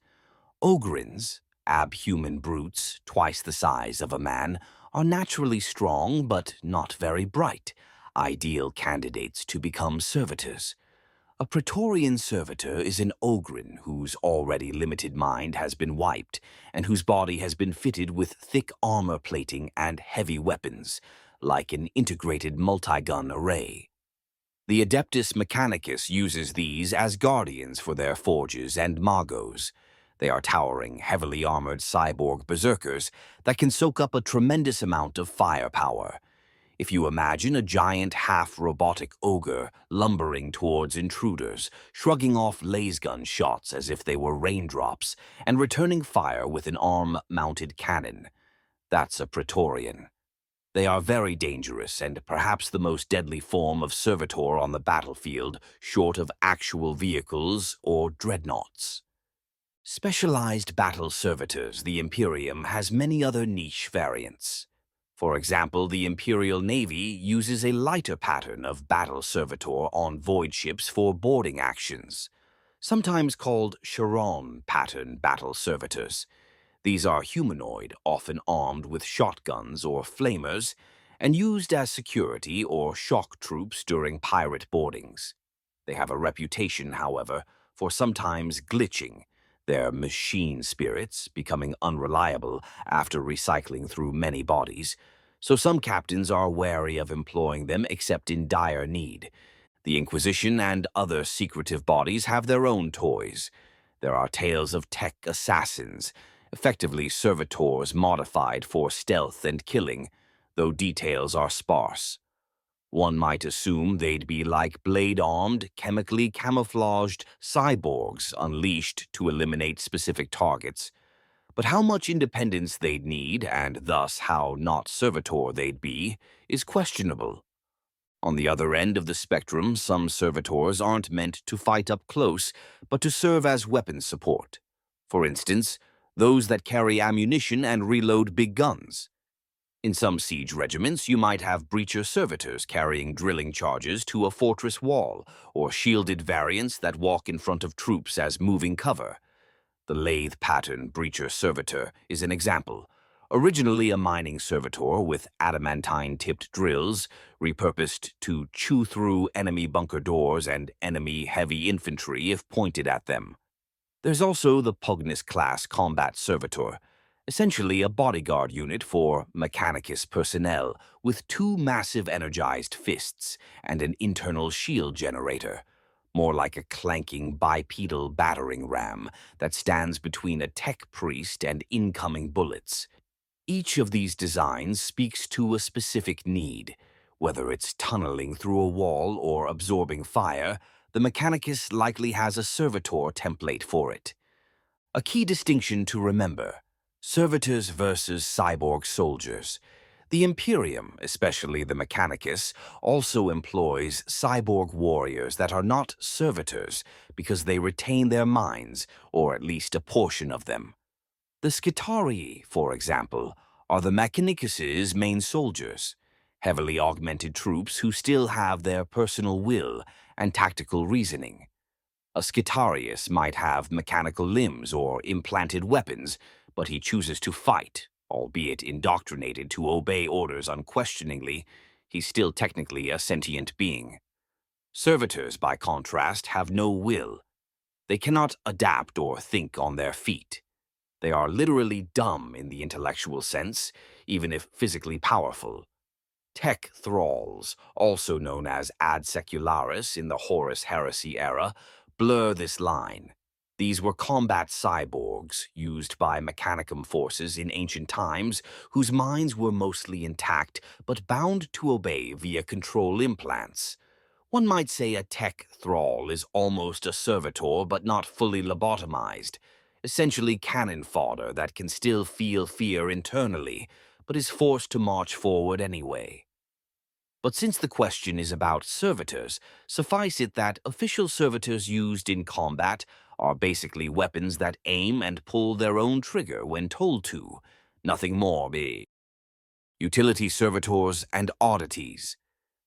Ogrins, abhuman brutes twice the size of a man, are naturally strong but not very bright, ideal candidates to become servitors. A Praetorian servitor is an Ogrin whose already limited mind has been wiped and whose body has been fitted with thick armor plating and heavy weapons, like an integrated multi-gun array. The Adeptus Mechanicus uses these as guardians for their forges and magos. They are towering, heavily armored cyborg berserkers that can soak up a tremendous amount of firepower. If you imagine a giant half-robotic ogre lumbering towards intruders, shrugging off lasgun shots as if they were raindrops, and returning fire with an arm-mounted cannon, that's a Praetorian. They are very dangerous and perhaps the most deadly form of servitor on the battlefield, short of actual vehicles or dreadnoughts. Specialized battle servitors, the Imperium has many other niche variants. For example, the Imperial Navy uses a lighter pattern of battle servitor on void ships for boarding actions, sometimes called Charon pattern battle servitors. These are humanoid, often armed with shotguns or flamers, and used as security or shock troops during pirate boardings. They have a reputation, however, for sometimes glitching, their machine spirits becoming unreliable after recycling through many bodies, so some captains are wary of employing them except in dire need. The Inquisition and other secretive bodies have their own toys. There are tales of tech assassins, effectively servitors modified for stealth and killing, though details are sparse. One might assume they'd be like blade-armed, chemically camouflaged cyborgs unleashed to eliminate specific targets. But how much independence they'd need, and thus how not servitor they'd be, is questionable. On the other end of the spectrum, some servitors aren't meant to fight up close, but to serve as weapons support. For instance, those that carry ammunition and reload big guns. In some siege regiments, you might have breacher servitors carrying drilling charges to a fortress wall, or shielded variants that walk in front of troops as moving cover. The lathe pattern breacher servitor is an example. Originally a mining servitor with adamantine-tipped drills, repurposed to chew through enemy bunker doors and enemy heavy infantry if pointed at them. There's also the Pugnus-class combat servitor, essentially a bodyguard unit for Mechanicus personnel with two massive energized fists and an internal shield generator, more like a clanking bipedal battering ram that stands between a tech priest and incoming bullets. Each of these designs speaks to a specific need. Whether it's tunneling through a wall or absorbing fire, the Mechanicus likely has a servitor template for it. A key distinction to remember: servitors versus cyborg soldiers. The Imperium, especially the Mechanicus, also employs cyborg warriors that are not servitors because they retain their minds, or at least a portion of them. The Skitarii, for example, are the Mechanicus's main soldiers, heavily augmented troops who still have their personal will and tactical reasoning. A Skitarius might have mechanical limbs or implanted weapons, but he chooses to fight, albeit indoctrinated to obey orders unquestioningly. He's still technically a sentient being. Servitors, by contrast, have no will. They cannot adapt or think on their feet. They are literally dumb in the intellectual sense, even if physically powerful. Tech thralls, also known as ad secularis in the Horus Heresy era, blur this line. These were combat cyborgs used by Mechanicum forces in ancient times whose minds were mostly intact but bound to obey via control implants. One might say a tech thrall is almost a servitor but not fully lobotomized, essentially cannon fodder that can still feel fear internally, but is forced to march forward anyway. But since the question is about servitors, suffice it that official servitors used in combat are basically weapons that aim and pull their own trigger when told to. Nothing more be. Utility servitors and oddities.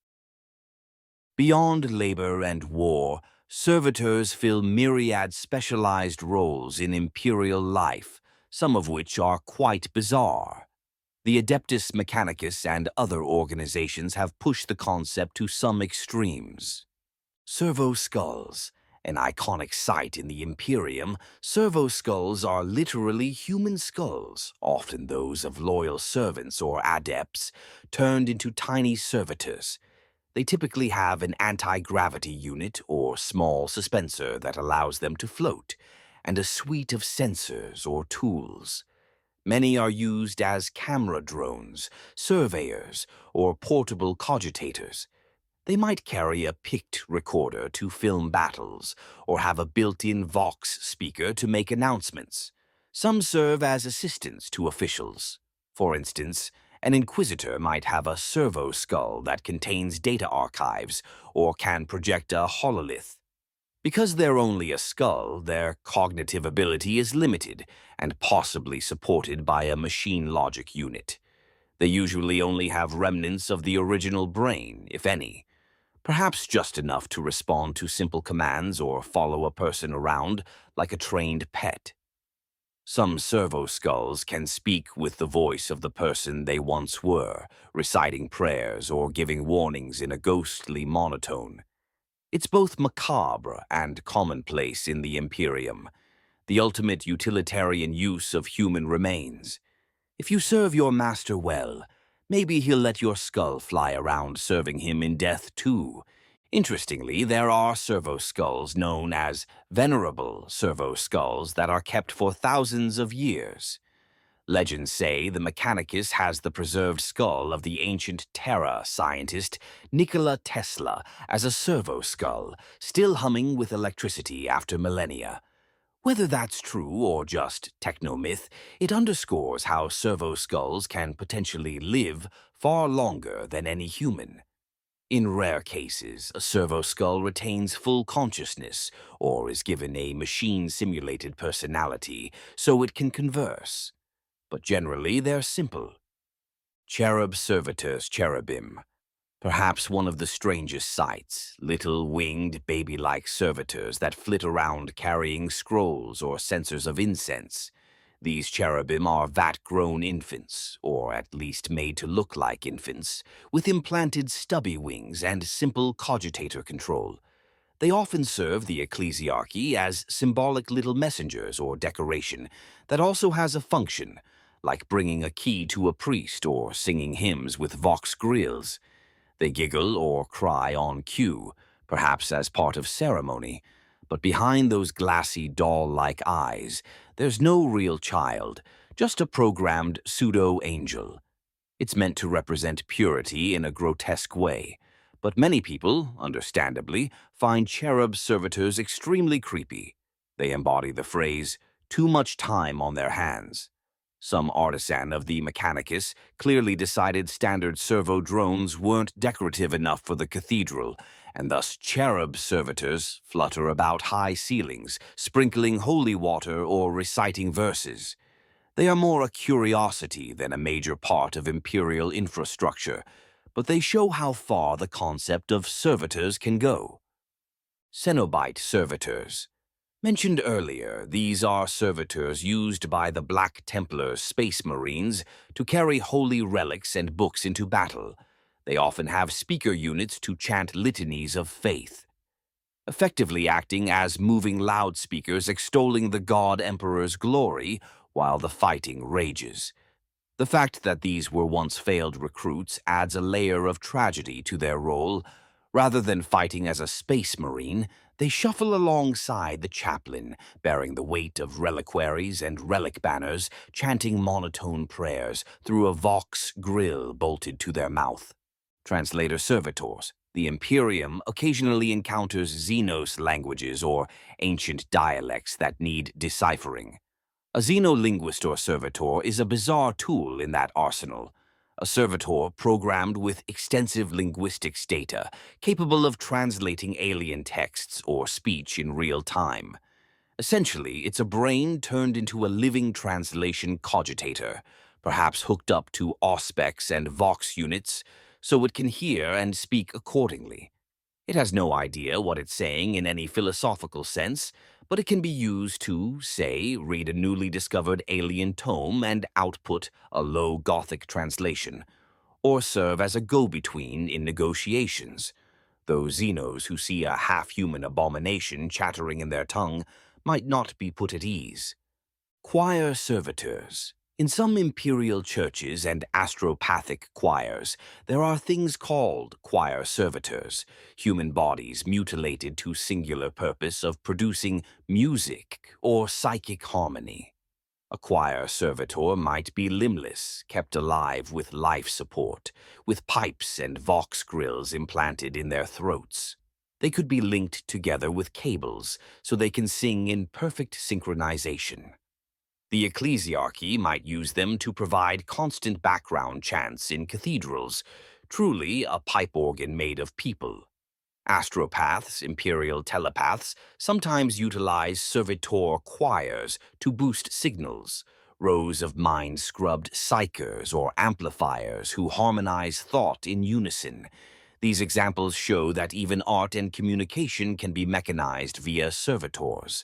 Beyond labor and war, servitors fill myriad specialized roles in imperial life, some of which are quite bizarre. The Adeptus Mechanicus and other organizations have pushed the concept to some extremes. Servo skulls. An iconic sight in the Imperium, servo skulls are literally human skulls, often those of loyal servants or adepts, turned into tiny servitors. They typically have an anti-gravity unit or small suspensor that allows them to float, and a suite of sensors or tools. Many are used as camera drones, surveyors, or portable cogitators. They might carry a Pict recorder to film battles, or have a built-in Vox speaker to make announcements. Some serve as assistants to officials. For instance, an inquisitor might have a servo skull that contains data archives, or can project a hololith. Because they're only a skull, their cognitive ability is limited and possibly supported by a machine logic unit. They usually only have remnants of the original brain, if any, perhaps just enough to respond to simple commands or follow a person around like a trained pet. Some servo skulls can speak with the voice of the person they once were, reciting prayers or giving warnings in a ghostly monotone. It's both macabre and commonplace in the Imperium, the ultimate utilitarian use of human remains. If you serve your master well, maybe he'll let your skull fly around serving him in death too. Interestingly, there are servo skulls known as venerable servo skulls that are kept for thousands of years. Legends say the Mechanicus has the preserved skull of the ancient Terra scientist Nikola Tesla as a servo skull, still humming with electricity after millennia. Whether that's true or just technomyth, it underscores how servo skulls can potentially live far longer than any human. In rare cases, a servo skull retains full consciousness or is given a machine-simulated personality so it can converse. But generally they're simple. Cherub servitors cherubim. Perhaps one of the strangest sights, little winged baby-like servitors that flit around carrying scrolls or censers of incense. These cherubim are vat-grown infants, or at least made to look like infants, with implanted stubby wings and simple cogitator control. They often serve the ecclesiarchy as symbolic little messengers or decoration that also has a function, like bringing a key to a priest or singing hymns with vox grills. They giggle or cry on cue, perhaps as part of ceremony, but behind those glassy doll-like eyes, there's no real child, just a programmed pseudo-angel. It's meant to represent purity in a grotesque way, but many people, understandably, find cherub servitors extremely creepy. They embody the phrase, too much time on their hands. Some artisan of the Mechanicus clearly decided standard servo drones weren't decorative enough for the cathedral, and thus cherub servitors flutter about high ceilings, sprinkling holy water or reciting verses. They are more a curiosity than a major part of imperial infrastructure, but they show how far the concept of servitors can go. Cenobite servitors. Mentioned earlier, these are servitors used by the Black Templar Space Marines to carry holy relics and books into battle. They often have speaker units to chant litanies of faith, effectively acting as moving loudspeakers extolling the God Emperor's glory while the fighting rages. The fact that these were once failed recruits adds a layer of tragedy to their role. Rather than fighting as a space marine, they shuffle alongside the chaplain, bearing the weight of reliquaries and relic banners, chanting monotone prayers through a vox grill bolted to their mouth. Translator servitors. The Imperium occasionally encounters Xenos languages or ancient dialects that need deciphering. A xenolinguist or servitor is a bizarre tool in that arsenal. A servitor programmed with extensive linguistics data, capable of translating alien texts or speech in real time. Essentially, it's a brain turned into a living translation cogitator, perhaps hooked up to auspex and vox units, so it can hear and speak accordingly. It has no idea what it's saying in any philosophical sense, but it can be used to, say, read a newly discovered alien tome and output a low Gothic translation, or serve as a go-between in negotiations. Those Xenos who see a half-human abomination chattering in their tongue might not be put at ease. Choir servitors. In some imperial churches and astropathic choirs, there are things called choir servitors, human bodies mutilated to singular purpose of producing music or psychic harmony. A choir servitor might be limbless, kept alive with life support, with pipes and vox grills implanted in their throats. They could be linked together with cables so they can sing in perfect synchronization. The ecclesiarchy might use them to provide constant background chants in cathedrals, truly a pipe organ made of people. Astropaths, imperial telepaths, sometimes utilize servitor choirs to boost signals, rows of mind-scrubbed psychers or amplifiers who harmonize thought in unison. These examples show that even art and communication can be mechanized via servitors.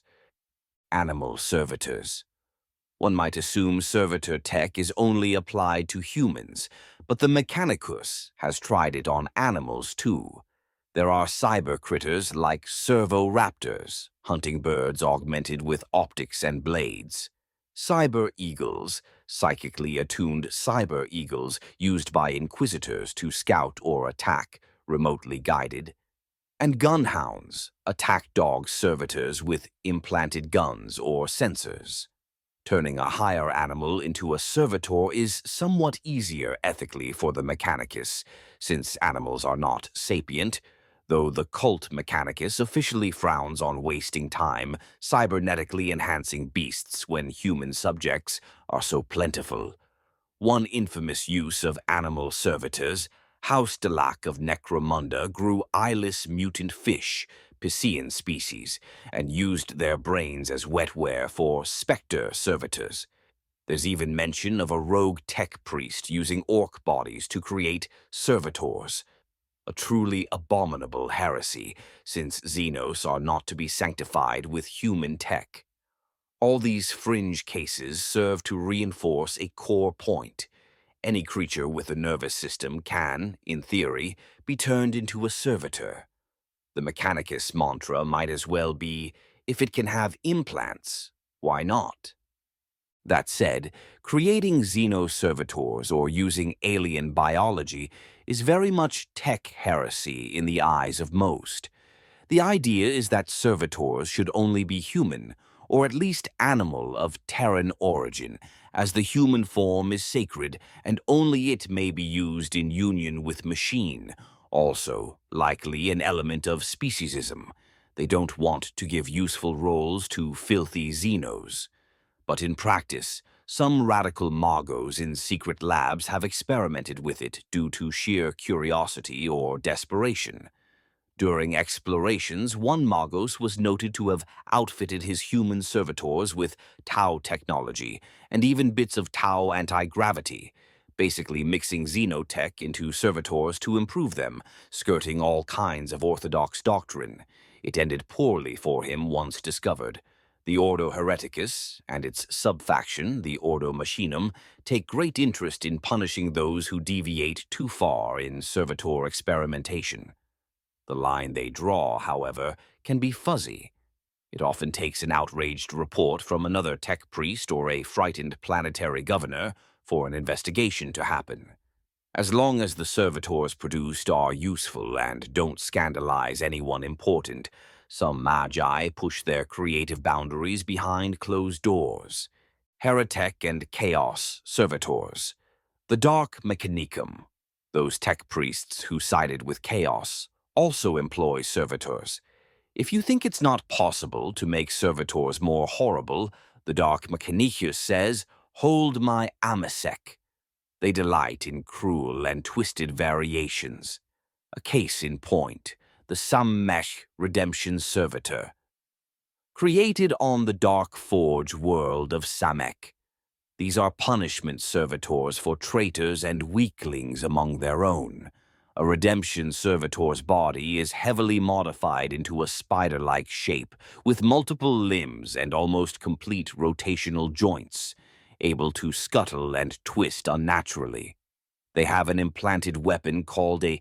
Animal servitors. One might assume servitor tech is only applied to humans, but the Mechanicus has tried it on animals too. There are cyber critters like servoraptors, hunting birds augmented with optics and blades. Cyber eagles, psychically attuned cyber eagles used by inquisitors to scout or attack, remotely guided. And gunhounds, attack dog servitors with implanted guns or sensors. Turning a higher animal into a servitor is somewhat easier ethically for the Mechanicus, since animals are not sapient, though the cult Mechanicus officially frowns on wasting time cybernetically enhancing beasts when human subjects are so plentiful. One infamous use of animal servitors, House Delac of Necromunda grew eyeless mutant fish, Piscean species, and used their brains as wetware for specter servitors. There's even mention of a rogue tech priest using orc bodies to create servitors. A truly abominable heresy, since Xenos are not to be sanctified with human tech. All these fringe cases serve to reinforce a core point. Any creature with a nervous system can, in theory, be turned into a servitor. The Mechanicus mantra might as well be, if it can have implants, why not? That said, creating xenoservitors or using alien biology is very much tech heresy in the eyes of most. The idea is that servitors should only be human, or at least animal of Terran origin, as the human form is sacred and only it may be used in union with machine. Also, likely an element of speciesism. They don't want to give useful roles to filthy Xenos. But in practice, some radical Magos in secret labs have experimented with it due to sheer curiosity or desperation. During explorations, one Magos was noted to have outfitted his human servitors with Tau technology and even bits of Tau anti-gravity, basically mixing xenotech into servitors to improve them, skirting all kinds of orthodox doctrine. It ended poorly for him once discovered. The Ordo Hereticus and its subfaction, the Ordo Machinum, take great interest in punishing those who deviate too far in servitor experimentation. The line they draw, however, can be fuzzy. It often takes an outraged report from another tech priest or a frightened planetary governor for an investigation to happen. As long as the servitors produced are useful and don't scandalize anyone important, some magi push their creative boundaries behind closed doors. Heretic and Chaos servitors. The Dark Mechanicum, those tech priests who sided with Chaos, also employ servitors. If you think it's not possible to make servitors more horrible, the Dark Mechanicus says, "Hold my Amasek." They delight in cruel and twisted variations. A case in point, the Sammesh Redemption Servitor. Created on the Dark Forge world of Samek, these are punishment servitors for traitors and weaklings among their own. A redemption servitor's body is heavily modified into a spider-like shape with multiple limbs and almost complete rotational joints, able to scuttle and twist unnaturally. They have an implanted weapon called a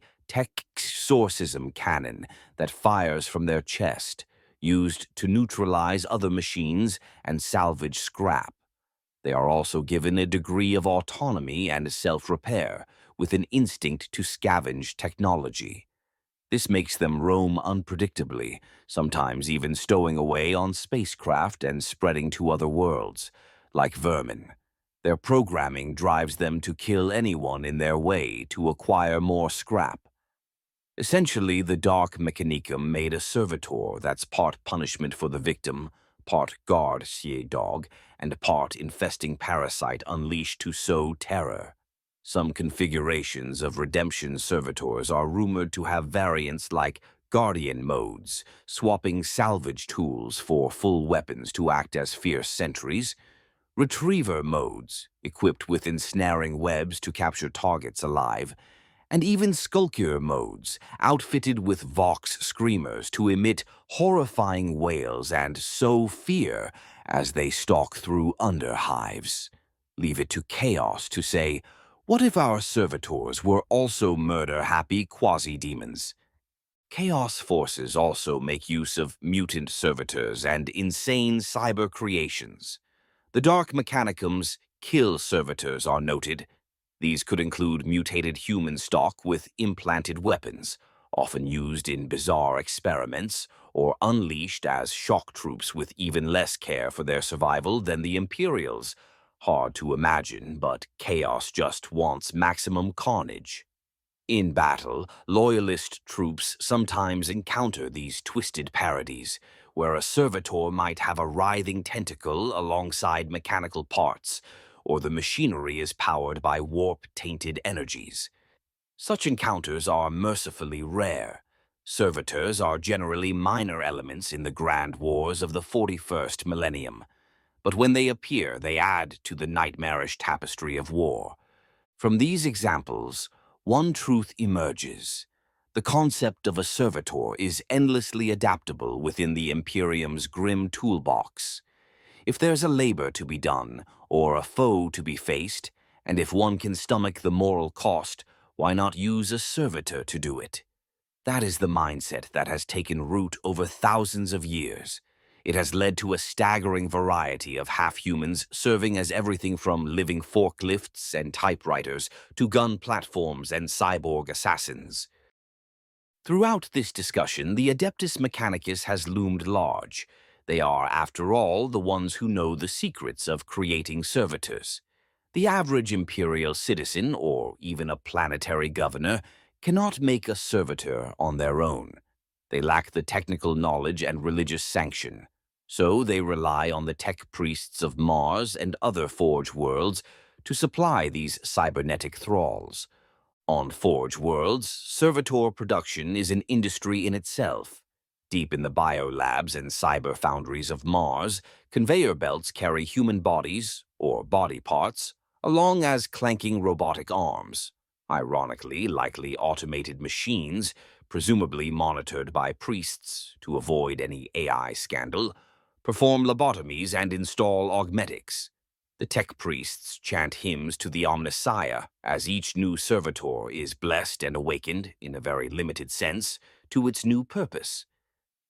Texorcism cannon that fires from their chest, used to neutralize other machines and salvage scrap. They are also given a degree of autonomy and self-repair, with an instinct to scavenge technology. This makes them roam unpredictably, sometimes even stowing away on spacecraft and spreading to other worlds, like vermin. Their programming drives them to kill anyone in their way to acquire more scrap. Essentially, the Dark Mechanicum made a servitor that's part punishment for the victim, part guard dog, and part infesting parasite unleashed to sow terror. Some configurations of redemption servitors are rumored to have variants like guardian modes, swapping salvage tools for full weapons to act as fierce sentries, retriever modes, equipped with ensnaring webs to capture targets alive, and even skulker modes, outfitted with vox screamers to emit horrifying wails and sow fear as they stalk through underhives. Leave it to Chaos to say, what if our servitors were also murder-happy quasi-demons? Chaos forces also make use of mutant servitors and insane cyber creations. The Dark Mechanicum's kill servitors are noted. These could include mutated human stock with implanted weapons, often used in bizarre experiments, or unleashed as shock troops with even less care for their survival than the Imperials. Hard to imagine, but Chaos just wants maximum carnage. In battle, loyalist troops sometimes encounter these twisted parodies, where a servitor might have a writhing tentacle alongside mechanical parts, or the machinery is powered by warp-tainted energies. Such encounters are mercifully rare. Servitors are generally minor elements in the grand wars of the 41st millennium, but when they appear, they add to the nightmarish tapestry of war. From these examples, one truth emerges. The concept of a servitor is endlessly adaptable within the Imperium's grim toolbox. If there's a labor to be done, or a foe to be faced, and if one can stomach the moral cost, why not use a servitor to do it? That is the mindset that has taken root over thousands of years. It has led to a staggering variety of half-humans serving as everything from living forklifts and typewriters to gun platforms and cyborg assassins. Throughout this discussion, the Adeptus Mechanicus has loomed large. They are, after all, the ones who know the secrets of creating servitors. The average imperial citizen, or even a planetary governor, cannot make a servitor on their own. They lack the technical knowledge and religious sanction. So they rely on the tech priests of Mars and other Forge worlds to supply these cybernetic thralls. On Forge worlds, servitor production is an industry in itself. Deep in the biolabs and cyber foundries of Mars, conveyor belts carry human bodies, or body parts, along as clanking robotic arms. Ironically, likely automated machines, presumably monitored by priests to avoid any AI scandal, perform lobotomies and install augmetics. The tech priests chant hymns to the Omnissiah as each new servitor is blessed and awakened, in a very limited sense, to its new purpose.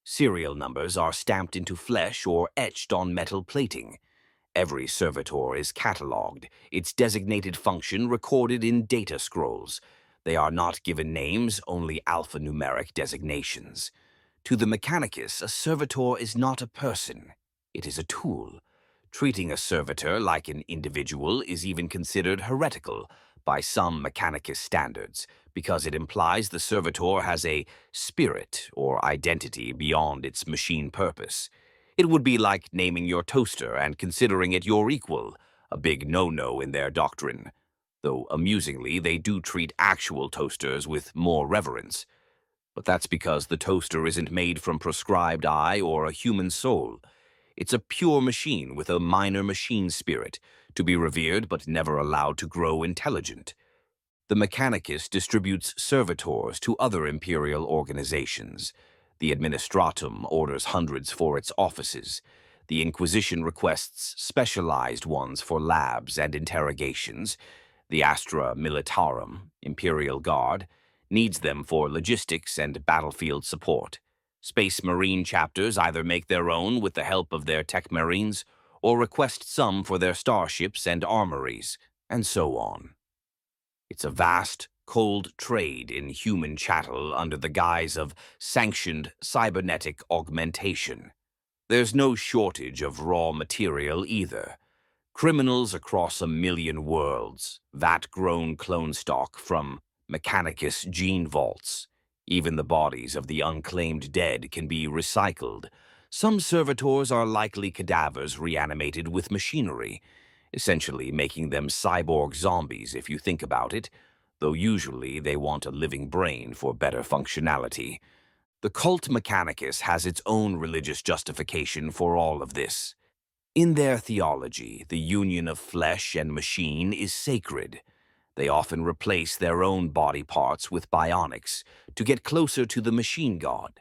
Serial numbers are stamped into flesh or etched on metal plating. Every servitor is catalogued, its designated function recorded in data scrolls. They are not given names, only alphanumeric designations. To the Mechanicus, a servitor is not a person. It is a tool. Treating a servitor like an individual is even considered heretical by some Mechanicus standards, because it implies the servitor has a spirit or identity beyond its machine purpose. It would be like naming your toaster and considering it your equal, a big no-no in their doctrine. Though amusingly, they do treat actual toasters with more reverence. But that's because the toaster isn't made from prescribed eye or a human soul. It's a pure machine with a minor machine spirit, to be revered but never allowed to grow intelligent. The Mechanicus distributes servitors to other imperial organizations. The Administratum orders hundreds for its offices. The Inquisition requests specialized ones for labs and interrogations. The Astra Militarum, Imperial Guard, needs them for logistics and battlefield support. Space Marine chapters either make their own with the help of their tech marines, or request some for their starships and armories, and so on. It's a vast, cold trade in human chattel under the guise of sanctioned cybernetic augmentation. There's no shortage of raw material either. Criminals across a million worlds, vat-grown clone stock from Mechanicus gene vaults. Even the bodies of the unclaimed dead can be recycled. Some servitors are likely cadavers reanimated with machinery, essentially making them cyborg zombies if you think about it, though usually they want a living brain for better functionality. The cult Mechanicus has its own religious justification for all of this. In their theology, the union of flesh and machine is sacred. They often replace their own body parts with bionics to get closer to the machine god.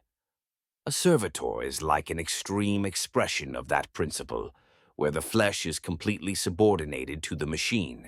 A servitor is like an extreme expression of that principle, where the flesh is completely subordinated to the machine.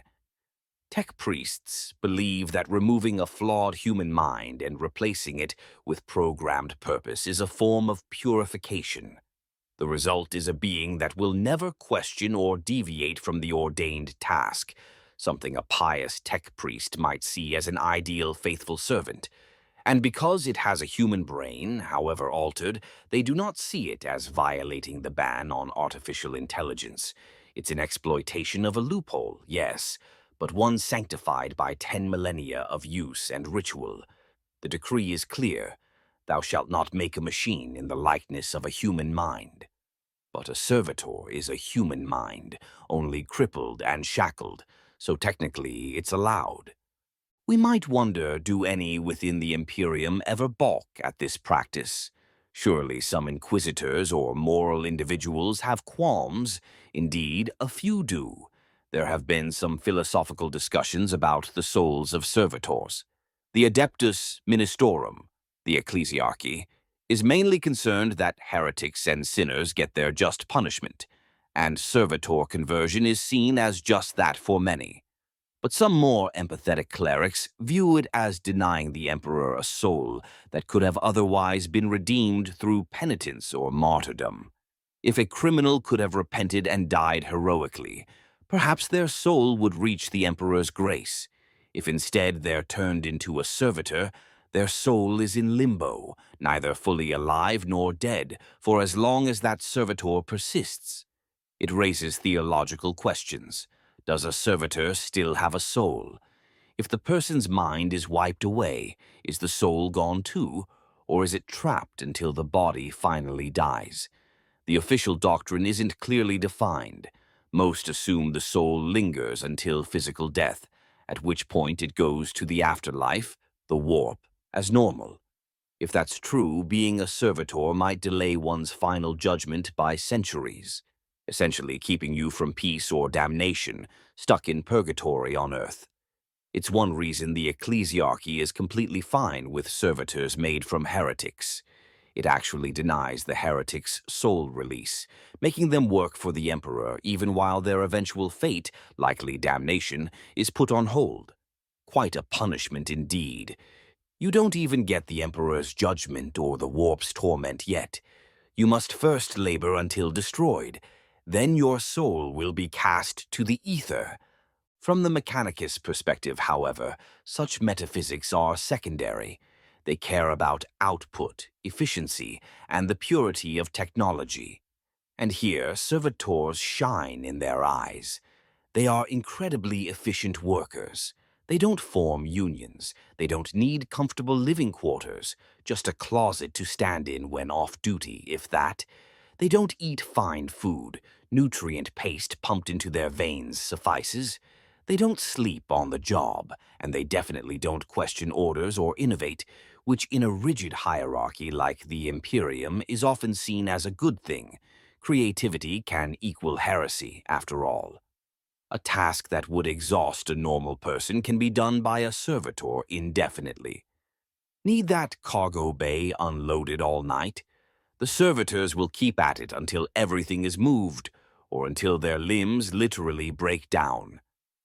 Tech priests believe that removing a flawed human mind and replacing it with programmed purpose is a form of purification. The result is a being that will never question or deviate from the ordained task, something a pious tech priest might see as an ideal faithful servant. And because it has a human brain, however altered, they do not see it as violating the ban on artificial intelligence. It's an exploitation of a loophole, yes, but one sanctified by 10 millennia of use and ritual. The decree is clear: thou shalt not make a machine in the likeness of a human mind. But a servitor is a human mind, only crippled and shackled, so technically it's allowed. We might wonder, do any within the Imperium ever balk at this practice? Surely some inquisitors or moral individuals have qualms. Indeed, a few do. There have been some philosophical discussions about the souls of servitors. The Adeptus Ministorum, the ecclesiarchy, is mainly concerned that heretics and sinners get their just punishment, and servitor conversion is seen as just that for many. But some more empathetic clerics view it as denying the emperor a soul that could have otherwise been redeemed through penitence or martyrdom. If a criminal could have repented and died heroically, perhaps their soul would reach the emperor's grace. If instead they're turned into a servitor, their soul is in limbo, neither fully alive nor dead, for as long as that servitor persists. It raises theological questions. Does a servitor still have a soul? If the person's mind is wiped away, is the soul gone too, or is it trapped until the body finally dies? The official doctrine isn't clearly defined. Most assume the soul lingers until physical death, at which point it goes to the afterlife, the warp, as normal. If that's true, being a servitor might delay one's final judgment by centuries, essentially keeping you from peace or damnation, stuck in purgatory on earth. It's one reason the ecclesiarchy is completely fine with servitors made from heretics. It actually denies the heretics' soul release, making them work for the emperor even while their eventual fate, likely damnation, is put on hold. Quite a punishment indeed. You don't even get the Emperor's judgment or the warp's torment yet. You must first labor until destroyed. Then your soul will be cast to the ether. From the Mechanicus perspective, however, such metaphysics are secondary. They care about output, efficiency, and the purity of technology. And here, servitors shine in their eyes. They are incredibly efficient workers. They don't form unions. They don't need comfortable living quarters, just a closet to stand in when off duty, if that. They don't eat fine food. Nutrient paste pumped into their veins suffices. They don't sleep on the job, and they definitely don't question orders or innovate, which in a rigid hierarchy like the Imperium is often seen as a good thing. Creativity can equal heresy, after all. A task that would exhaust a normal person can be done by a servitor indefinitely. Need that cargo bay unloaded all night? The servitors will keep at it until everything is moved, or until their limbs literally break down.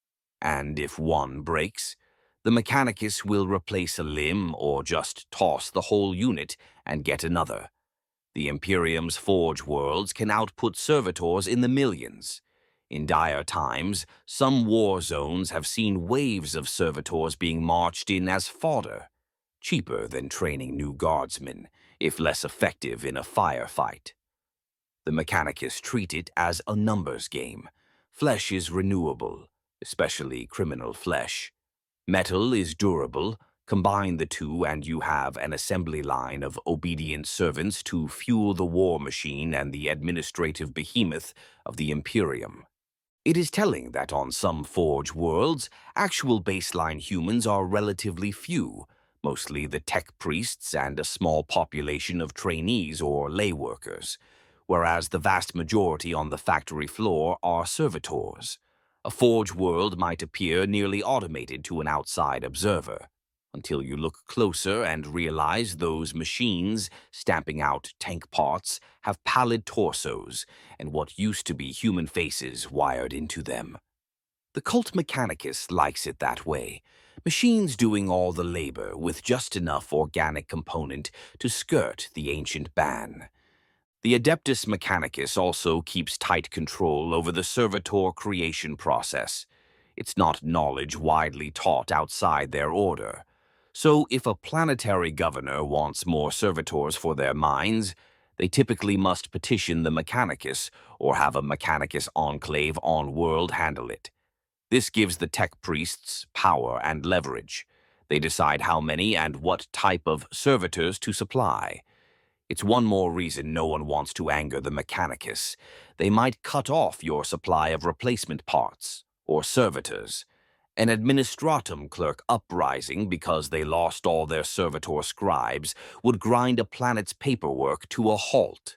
And if one breaks, the Mechanicus will replace a limb or just toss the whole unit and get another. The Imperium's forge worlds can output servitors in the millions. In dire times, some war zones have seen waves of servitors being marched in as fodder, cheaper than training new guardsmen, if less effective in a firefight. The Mechanicus treat it as a numbers game. Flesh is renewable, especially criminal flesh. Metal is durable. Combine the two and you have an assembly line of obedient servants to fuel the war machine and the administrative behemoth of the Imperium. It is telling that on some Forge worlds, actual baseline humans are relatively few, mostly the tech priests and a small population of trainees or lay workers, whereas the vast majority on the factory floor are servitors. A Forge world might appear nearly automated to an outside observer, until you look closer and realize those machines, stamping out tank parts, have pallid torsos and what used to be human faces wired into them. The cult Mechanicus likes it that way, machines doing all the labor with just enough organic component to skirt the ancient ban. The Adeptus Mechanicus also keeps tight control over the servitor creation process. It's not knowledge widely taught outside their order. So if a planetary governor wants more servitors for their mines, they typically must petition the Mechanicus or have a Mechanicus enclave on world handle it. This gives the tech priests power and leverage. They decide how many and what type of servitors to supply. It's one more reason no one wants to anger the Mechanicus. They might cut off your supply of replacement parts, or servitors. An administratum clerk uprising because they lost all their servitor scribes would grind a planet's paperwork to a halt.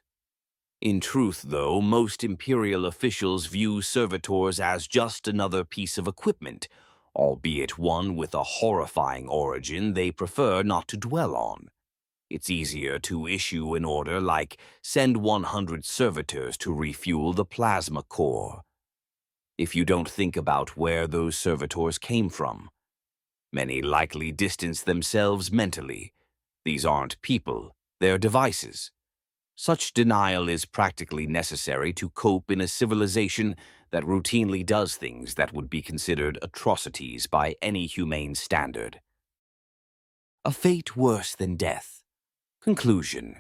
In truth, though, most imperial officials view servitors as just another piece of equipment, albeit one with a horrifying origin they prefer not to dwell on. It's easier to issue an order like send 100 servitors to refuel the plasma core, if you don't think about where those servitors came from. Many likely distance themselves mentally. These aren't people, they're devices. Such denial is practically necessary to cope in a civilization that routinely does things that would be considered atrocities by any humane standard. A fate worse than death. Conclusion.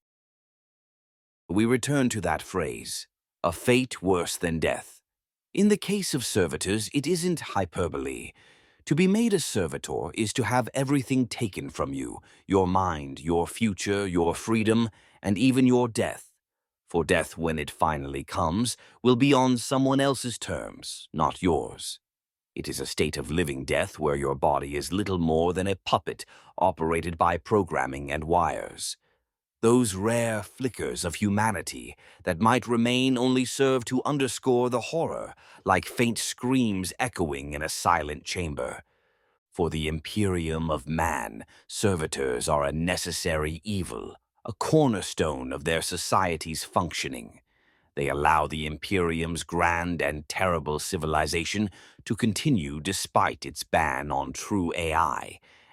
We return to that phrase, a fate worse than death. In the case of servitors, it isn't hyperbole. To be made a servitor is to have everything taken from you, your mind, your future, your freedom, and even your death. For death, when it finally comes, will be on someone else's terms, not yours. It is a state of living death where your body is little more than a puppet operated by programming and wires. Those rare flickers of humanity that might remain only serve to underscore the horror, like faint screams echoing in a silent chamber. For the Imperium of man, servitors are a necessary evil, a cornerstone of their society's functioning. They allow the Imperium's grand and terrible civilization to continue despite its ban on true AI,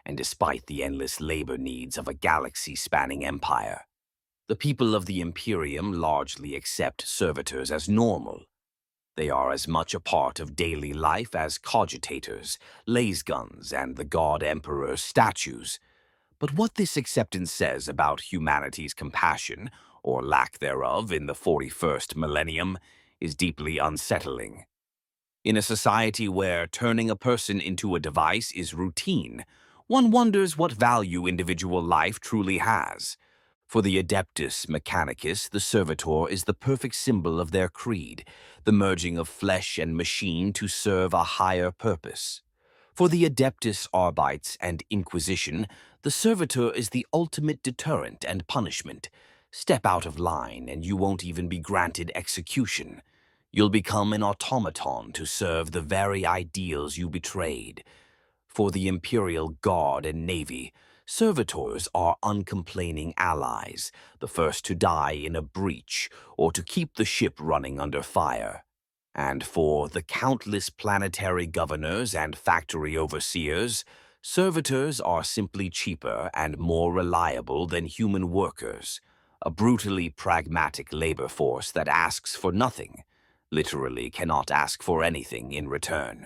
and despite the endless labor needs of a galaxy-spanning empire. The people of the Imperium largely accept servitors as normal. They are as much a part of daily life as cogitators, lasguns, and the God Emperor's statues. But what this acceptance says about humanity's compassion, or lack thereof, in the 41st millennium is deeply unsettling. In a society where turning a person into a device is routine, one wonders what value individual life truly has. For the Adeptus Mechanicus, the servitor is the perfect symbol of their creed, the merging of flesh and machine to serve a higher purpose. For the Adeptus Arbites and Inquisition, the servitor is the ultimate deterrent and punishment. Step out of line and you won't even be granted execution. You'll become an automaton to serve the very ideals you betrayed. For the Imperial Guard and Navy, servitors are uncomplaining allies, the first to die in a breach or to keep the ship running under fire. And for the countless planetary governors and factory overseers, servitors are simply cheaper and more reliable than human workers, a brutally pragmatic labor force that asks for nothing, literally cannot ask for anything in return.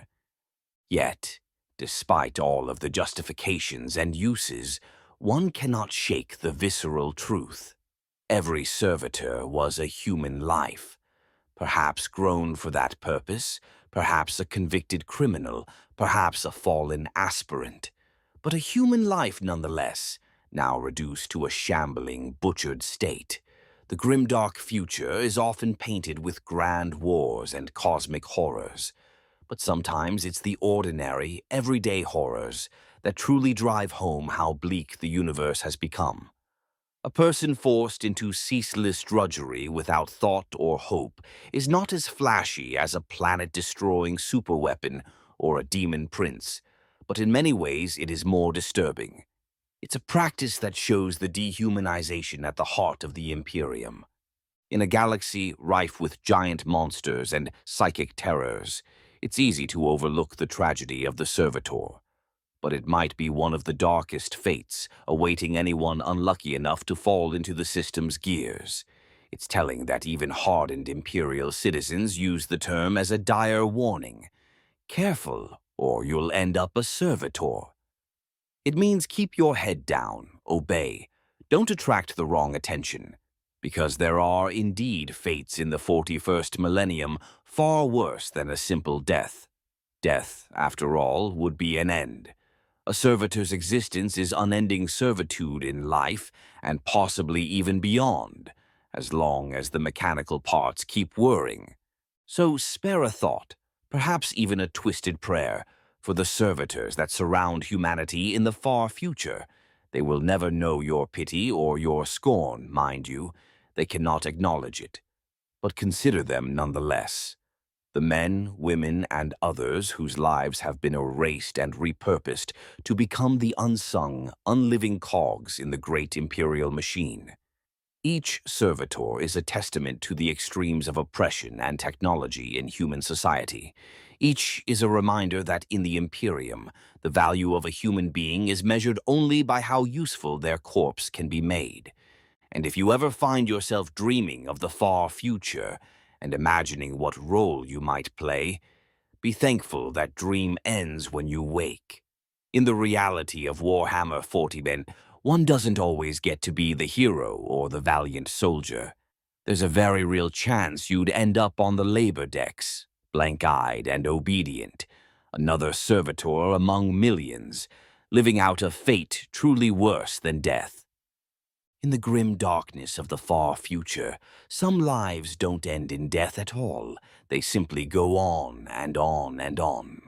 Yet, despite all of the justifications and uses, one cannot shake the visceral truth. Every servitor was a human life, perhaps grown for that purpose, perhaps a convicted criminal, perhaps a fallen aspirant, but a human life nonetheless, now reduced to a shambling, butchered state. The grimdark future is often painted with grand wars and cosmic horrors, but sometimes it's the ordinary, everyday horrors that truly drive home how bleak the universe has become. A person forced into ceaseless drudgery without thought or hope is not as flashy as a planet-destroying superweapon or a demon prince, but in many ways it is more disturbing. It's a practice that shows the dehumanization at the heart of the Imperium. In a galaxy rife with giant monsters and psychic terrors, it's easy to overlook the tragedy of the servitor. But it might be one of the darkest fates awaiting anyone unlucky enough to fall into the system's gears. It's telling that even hardened Imperial citizens use the term as a dire warning. Careful, or you'll end up a servitor. It means keep your head down, obey, don't attract the wrong attention, because there are indeed fates in the 41st millennium far worse than a simple death. Death, after all, would be an end. A servitor's existence is unending servitude in life and possibly even beyond, as long as the mechanical parts keep whirring. So spare a thought, perhaps even a twisted prayer, for the servitors that surround humanity in the far future. They will never know your pity or your scorn, mind you. They cannot acknowledge it. But consider them nonetheless. The men, women, and others whose lives have been erased and repurposed to become the unsung, unliving cogs in the great imperial machine. Each servitor is a testament to the extremes of oppression and technology in human society. Each is a reminder that in the Imperium, the value of a human being is measured only by how useful their corpse can be made. And if you ever find yourself dreaming of the far future and imagining what role you might play, be thankful that dream ends when you wake. In the reality of Warhammer 40, one doesn't always get to be the hero or the valiant soldier. There's a very real chance you'd end up on the labor decks, blank-eyed and obedient, another servitor among millions, living out a fate truly worse than death. In the grim darkness of the far future, some lives don't end in death at all. They simply go on and on and on.